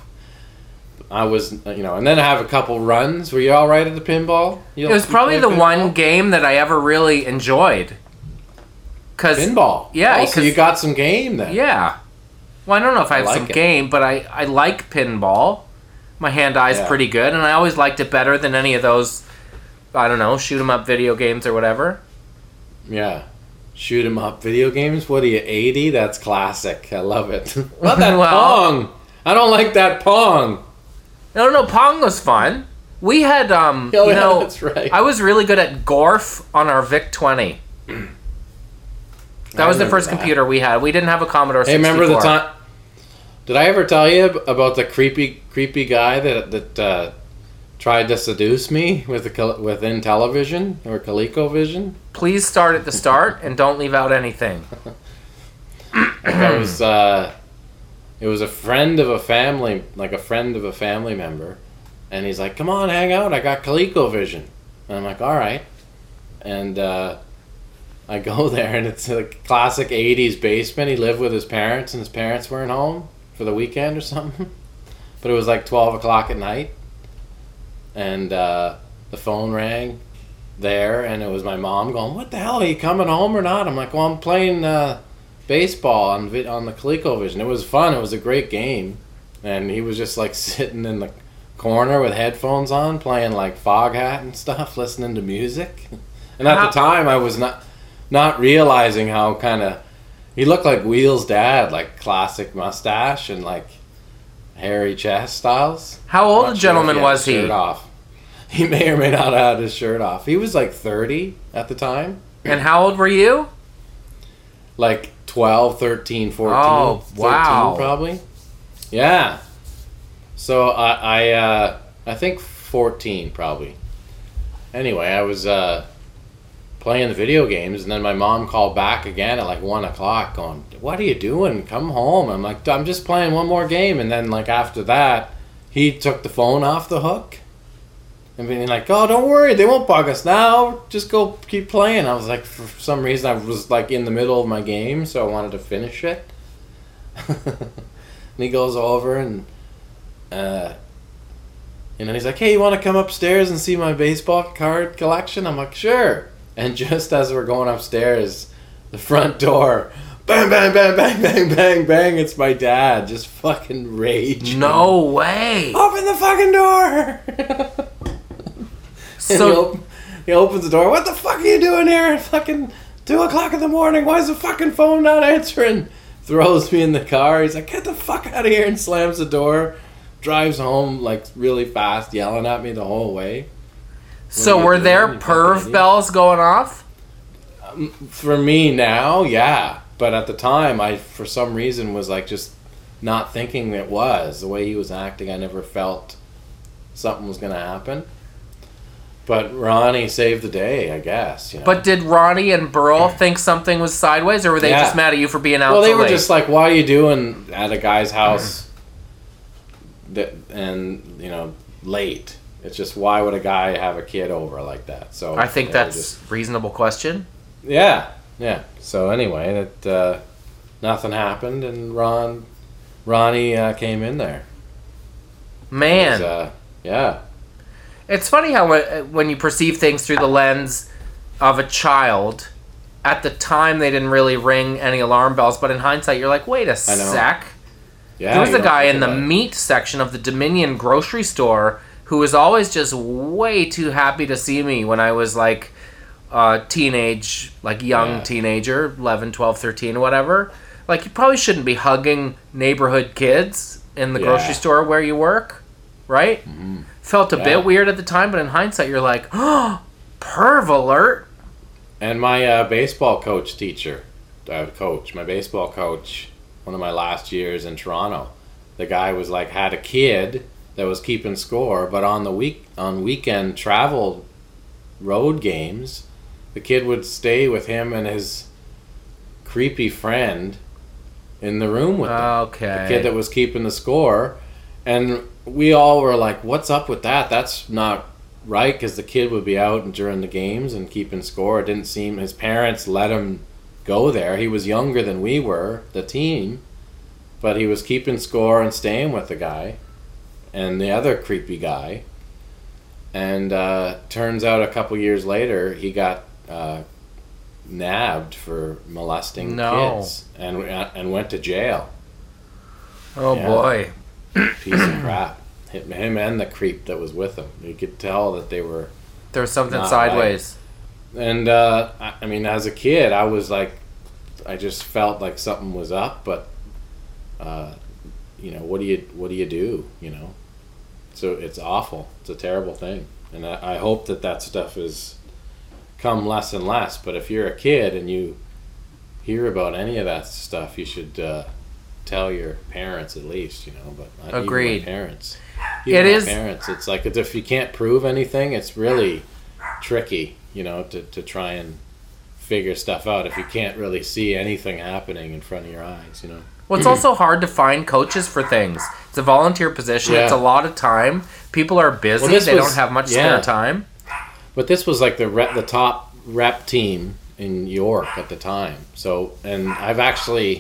I was, you know, and then I have a couple runs. Were you all right at the pinball? You It was you probably play the pinball? one game that I ever really enjoyed. Cause Pinball. Yeah, Oh, so 'cause- you got some game then. Yeah. Well, I don't know if I I have like some it. game, but I, I like pinball. My hand-eye's Yeah. pretty good, and I always liked it better than any of those, I don't know, shoot-'em-up video games or whatever. Yeah. Shoot 'em up video games. What are you, eighty? That's classic. I love it. Not that Well- Pong. I don't like that Pong. No, no, Pong was fun. We had, um, Oh, you yeah, know, that's right. I was really good at Gorf on our VIC twenty. That I was the remember first that. computer we had. We didn't have a Commodore Hey, sixty-four. remember the time? Did I ever tell you ab- about the creepy, creepy guy that that uh, tried to seduce me with the Cal- within television or ColecoVision? Please start at the start and don't leave out anything. That was uh, it was a friend of a family, like a friend of a family member, and he's like, "Come on, hang out. I got ColecoVision." And I'm like, "All right." And uh, I go there, and it's a classic eighties basement. He lived with his parents, and his parents weren't home for the weekend or something. But it was like twelve o'clock at night, and uh, the phone rang there, and it was my mom going, "What the hell? Are you coming home or not?" I'm like, "Well, I'm playing uh, baseball on vi- on the ColecoVision." It was fun. It was a great game, and he was just like sitting in the corner with headphones on, playing like Foghat and stuff, listening to music. And at How- the time, I was not not realizing how kind of he looked like Wheel's dad, like classic mustache and like hairy chest styles. How old Not a sure gentleman if was had his he? Shirt off. He may or may not have had his shirt off. He was like thirty at the time. And how old were you? Like twelve, thirteen, fourteen, Oh, wow. thirteen probably. Yeah. So I I uh, I think fourteen probably. Anyway, I was uh, playing the video games, and then my mom called back again at like one o'clock going, "What are you doing? Come home." I'm like, "I'm just playing one more game." And then like after that, he took the phone off the hook. And being like, "Oh, don't worry, they won't bug us now. Just go keep playing." I was like, for some reason, I was like in the middle of my game, so I wanted to finish it. And he goes over and, uh, you know, he's like, hey, you want to come upstairs and see my baseball card collection? I'm like, sure. And just as we're going upstairs, the front door, bang, bang, bang, bang, bang, bang, bang. It's my dad just fucking raging. No way. Open the fucking door. So he, op- he opens the door. What the fuck are you doing here at fucking two o'clock in the morning? Why is the fucking phone not answering? Throws me in the car. He's like, get the fuck out of here, and slams the door. Drives home like really fast, yelling at me the whole way. So were there perv bells going off? Um, for me now, yeah. But at the time, I for some reason was like just not thinking it was. The way he was acting, I never felt something was going to happen. But Ronnie saved the day, I guess. You know? But did Ronnie and Burl think something was sideways, or were they Yeah. just mad at you for being out Well, so they were late? just like, "Why are you doing at a guy's house?" that and you know, late. It's just, why would a guy have a kid over like that? So I think they were that's just- a reasonable question. yeah, yeah. So anyway, that uh, nothing happened, and Ron, Ronnie uh, came in there. Man. It was, uh, yeah. It's funny how uh, when you perceive things through the lens of a child, at the time they didn't really ring any alarm bells, but in hindsight you're like, wait a I know. sec. Yeah, There was you a don't guy think in the about it. meat section of the Dominion grocery store who was always just way too happy to see me when I was like a teenage, like young Yeah. teenager, eleven, twelve, thirteen, whatever. Like, you probably shouldn't be hugging neighborhood kids in the Yeah. grocery store where you work, right? Felt a Yeah. bit weird at the time, but in hindsight, you're like, oh, perv alert. And my uh, baseball coach teacher, uh, coach, my baseball coach, one of my last years in Toronto, the guy was like, had a kid that was keeping score, but on the week, on weekend travel road games, the kid would stay with him and his creepy friend in the room with them. Okay. The kid that was keeping the score. And we all were like, what's up with that? That's not right, because the kid would be out during the games and keeping score. It didn't seem, his parents let him go there. He was younger than we were, the team, but he was keeping score and staying with the guy and the other creepy guy. And uh, turns out a couple years later, he got uh, nabbed for molesting No. kids and and went to jail. Oh, Yeah. boy. Piece of crap. Him, him and the creep that was with him. You could tell that they were. There was something Not sideways. And uh, I, I mean, as a kid, I was like, I just felt like something was up. But, uh, you know, what do you what do you do? You know, so it's awful. It's a terrible thing, and I, I hope that that stuff has come less and less. But if you're a kid and you hear about any of that stuff, you should uh, tell your parents at least. You know, but not even my Agreed. parents. It Even my is- parents. It's like if you can't prove anything, it's really tricky, you know, to, to try and figure stuff out if you can't really see anything happening in front of your eyes, you know. Well, it's also hard to find coaches for things. It's a volunteer position. Yeah. It's a lot of time. People are busy. Well, this they was- don't have much yeah. spare time. But this was like the rep, the top rep team in York at the time. So, and I've actually,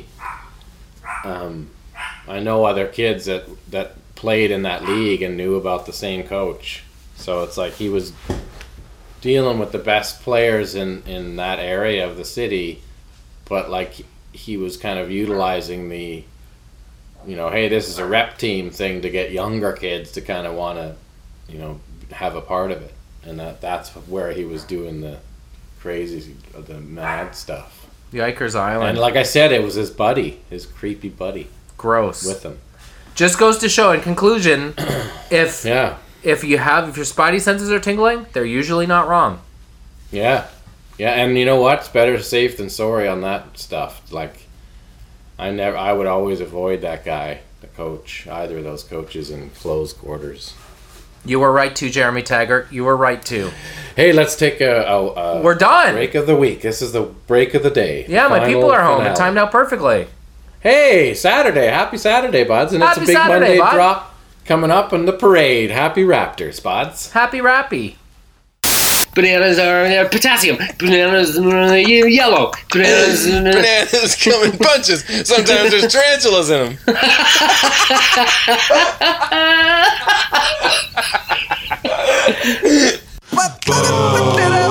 um, I know other kids that that played in that league and knew about the same coach. So it's like he was dealing with the best players in in that area of the city, but like he was kind of utilizing the, you know, hey, this is a rep team thing to get younger kids to kind of want to, you know, have a part of it. And that that's where he was doing the crazy, the mad stuff. Yikers Island. And like I said, it was his buddy, his creepy buddy Gross. with him. Just goes to show, in conclusion, if Yeah, if you have if your spidey senses are tingling, they're usually not wrong. yeah, yeah. And you know what? It's better safe than sorry on that stuff. Like, I never, I would always avoid that guy, the coach, either of those coaches in close quarters. You were right too, Jeremy Taggart. You were right too. Hey, let's take a, a, a We're done. break of the week. This is the break of the day. Yeah, my Final people are home. finale. It timed out perfectly. Hey, Saturday. Happy Saturday, buds. And Happy it's a big Saturday, Monday bud. drop coming up in the parade. Happy Raptors, buds. Happy Rappy. Bananas are uh, potassium. Bananas are yellow. Bananas. Bananas come in bunches. Sometimes there's tarantulas in them.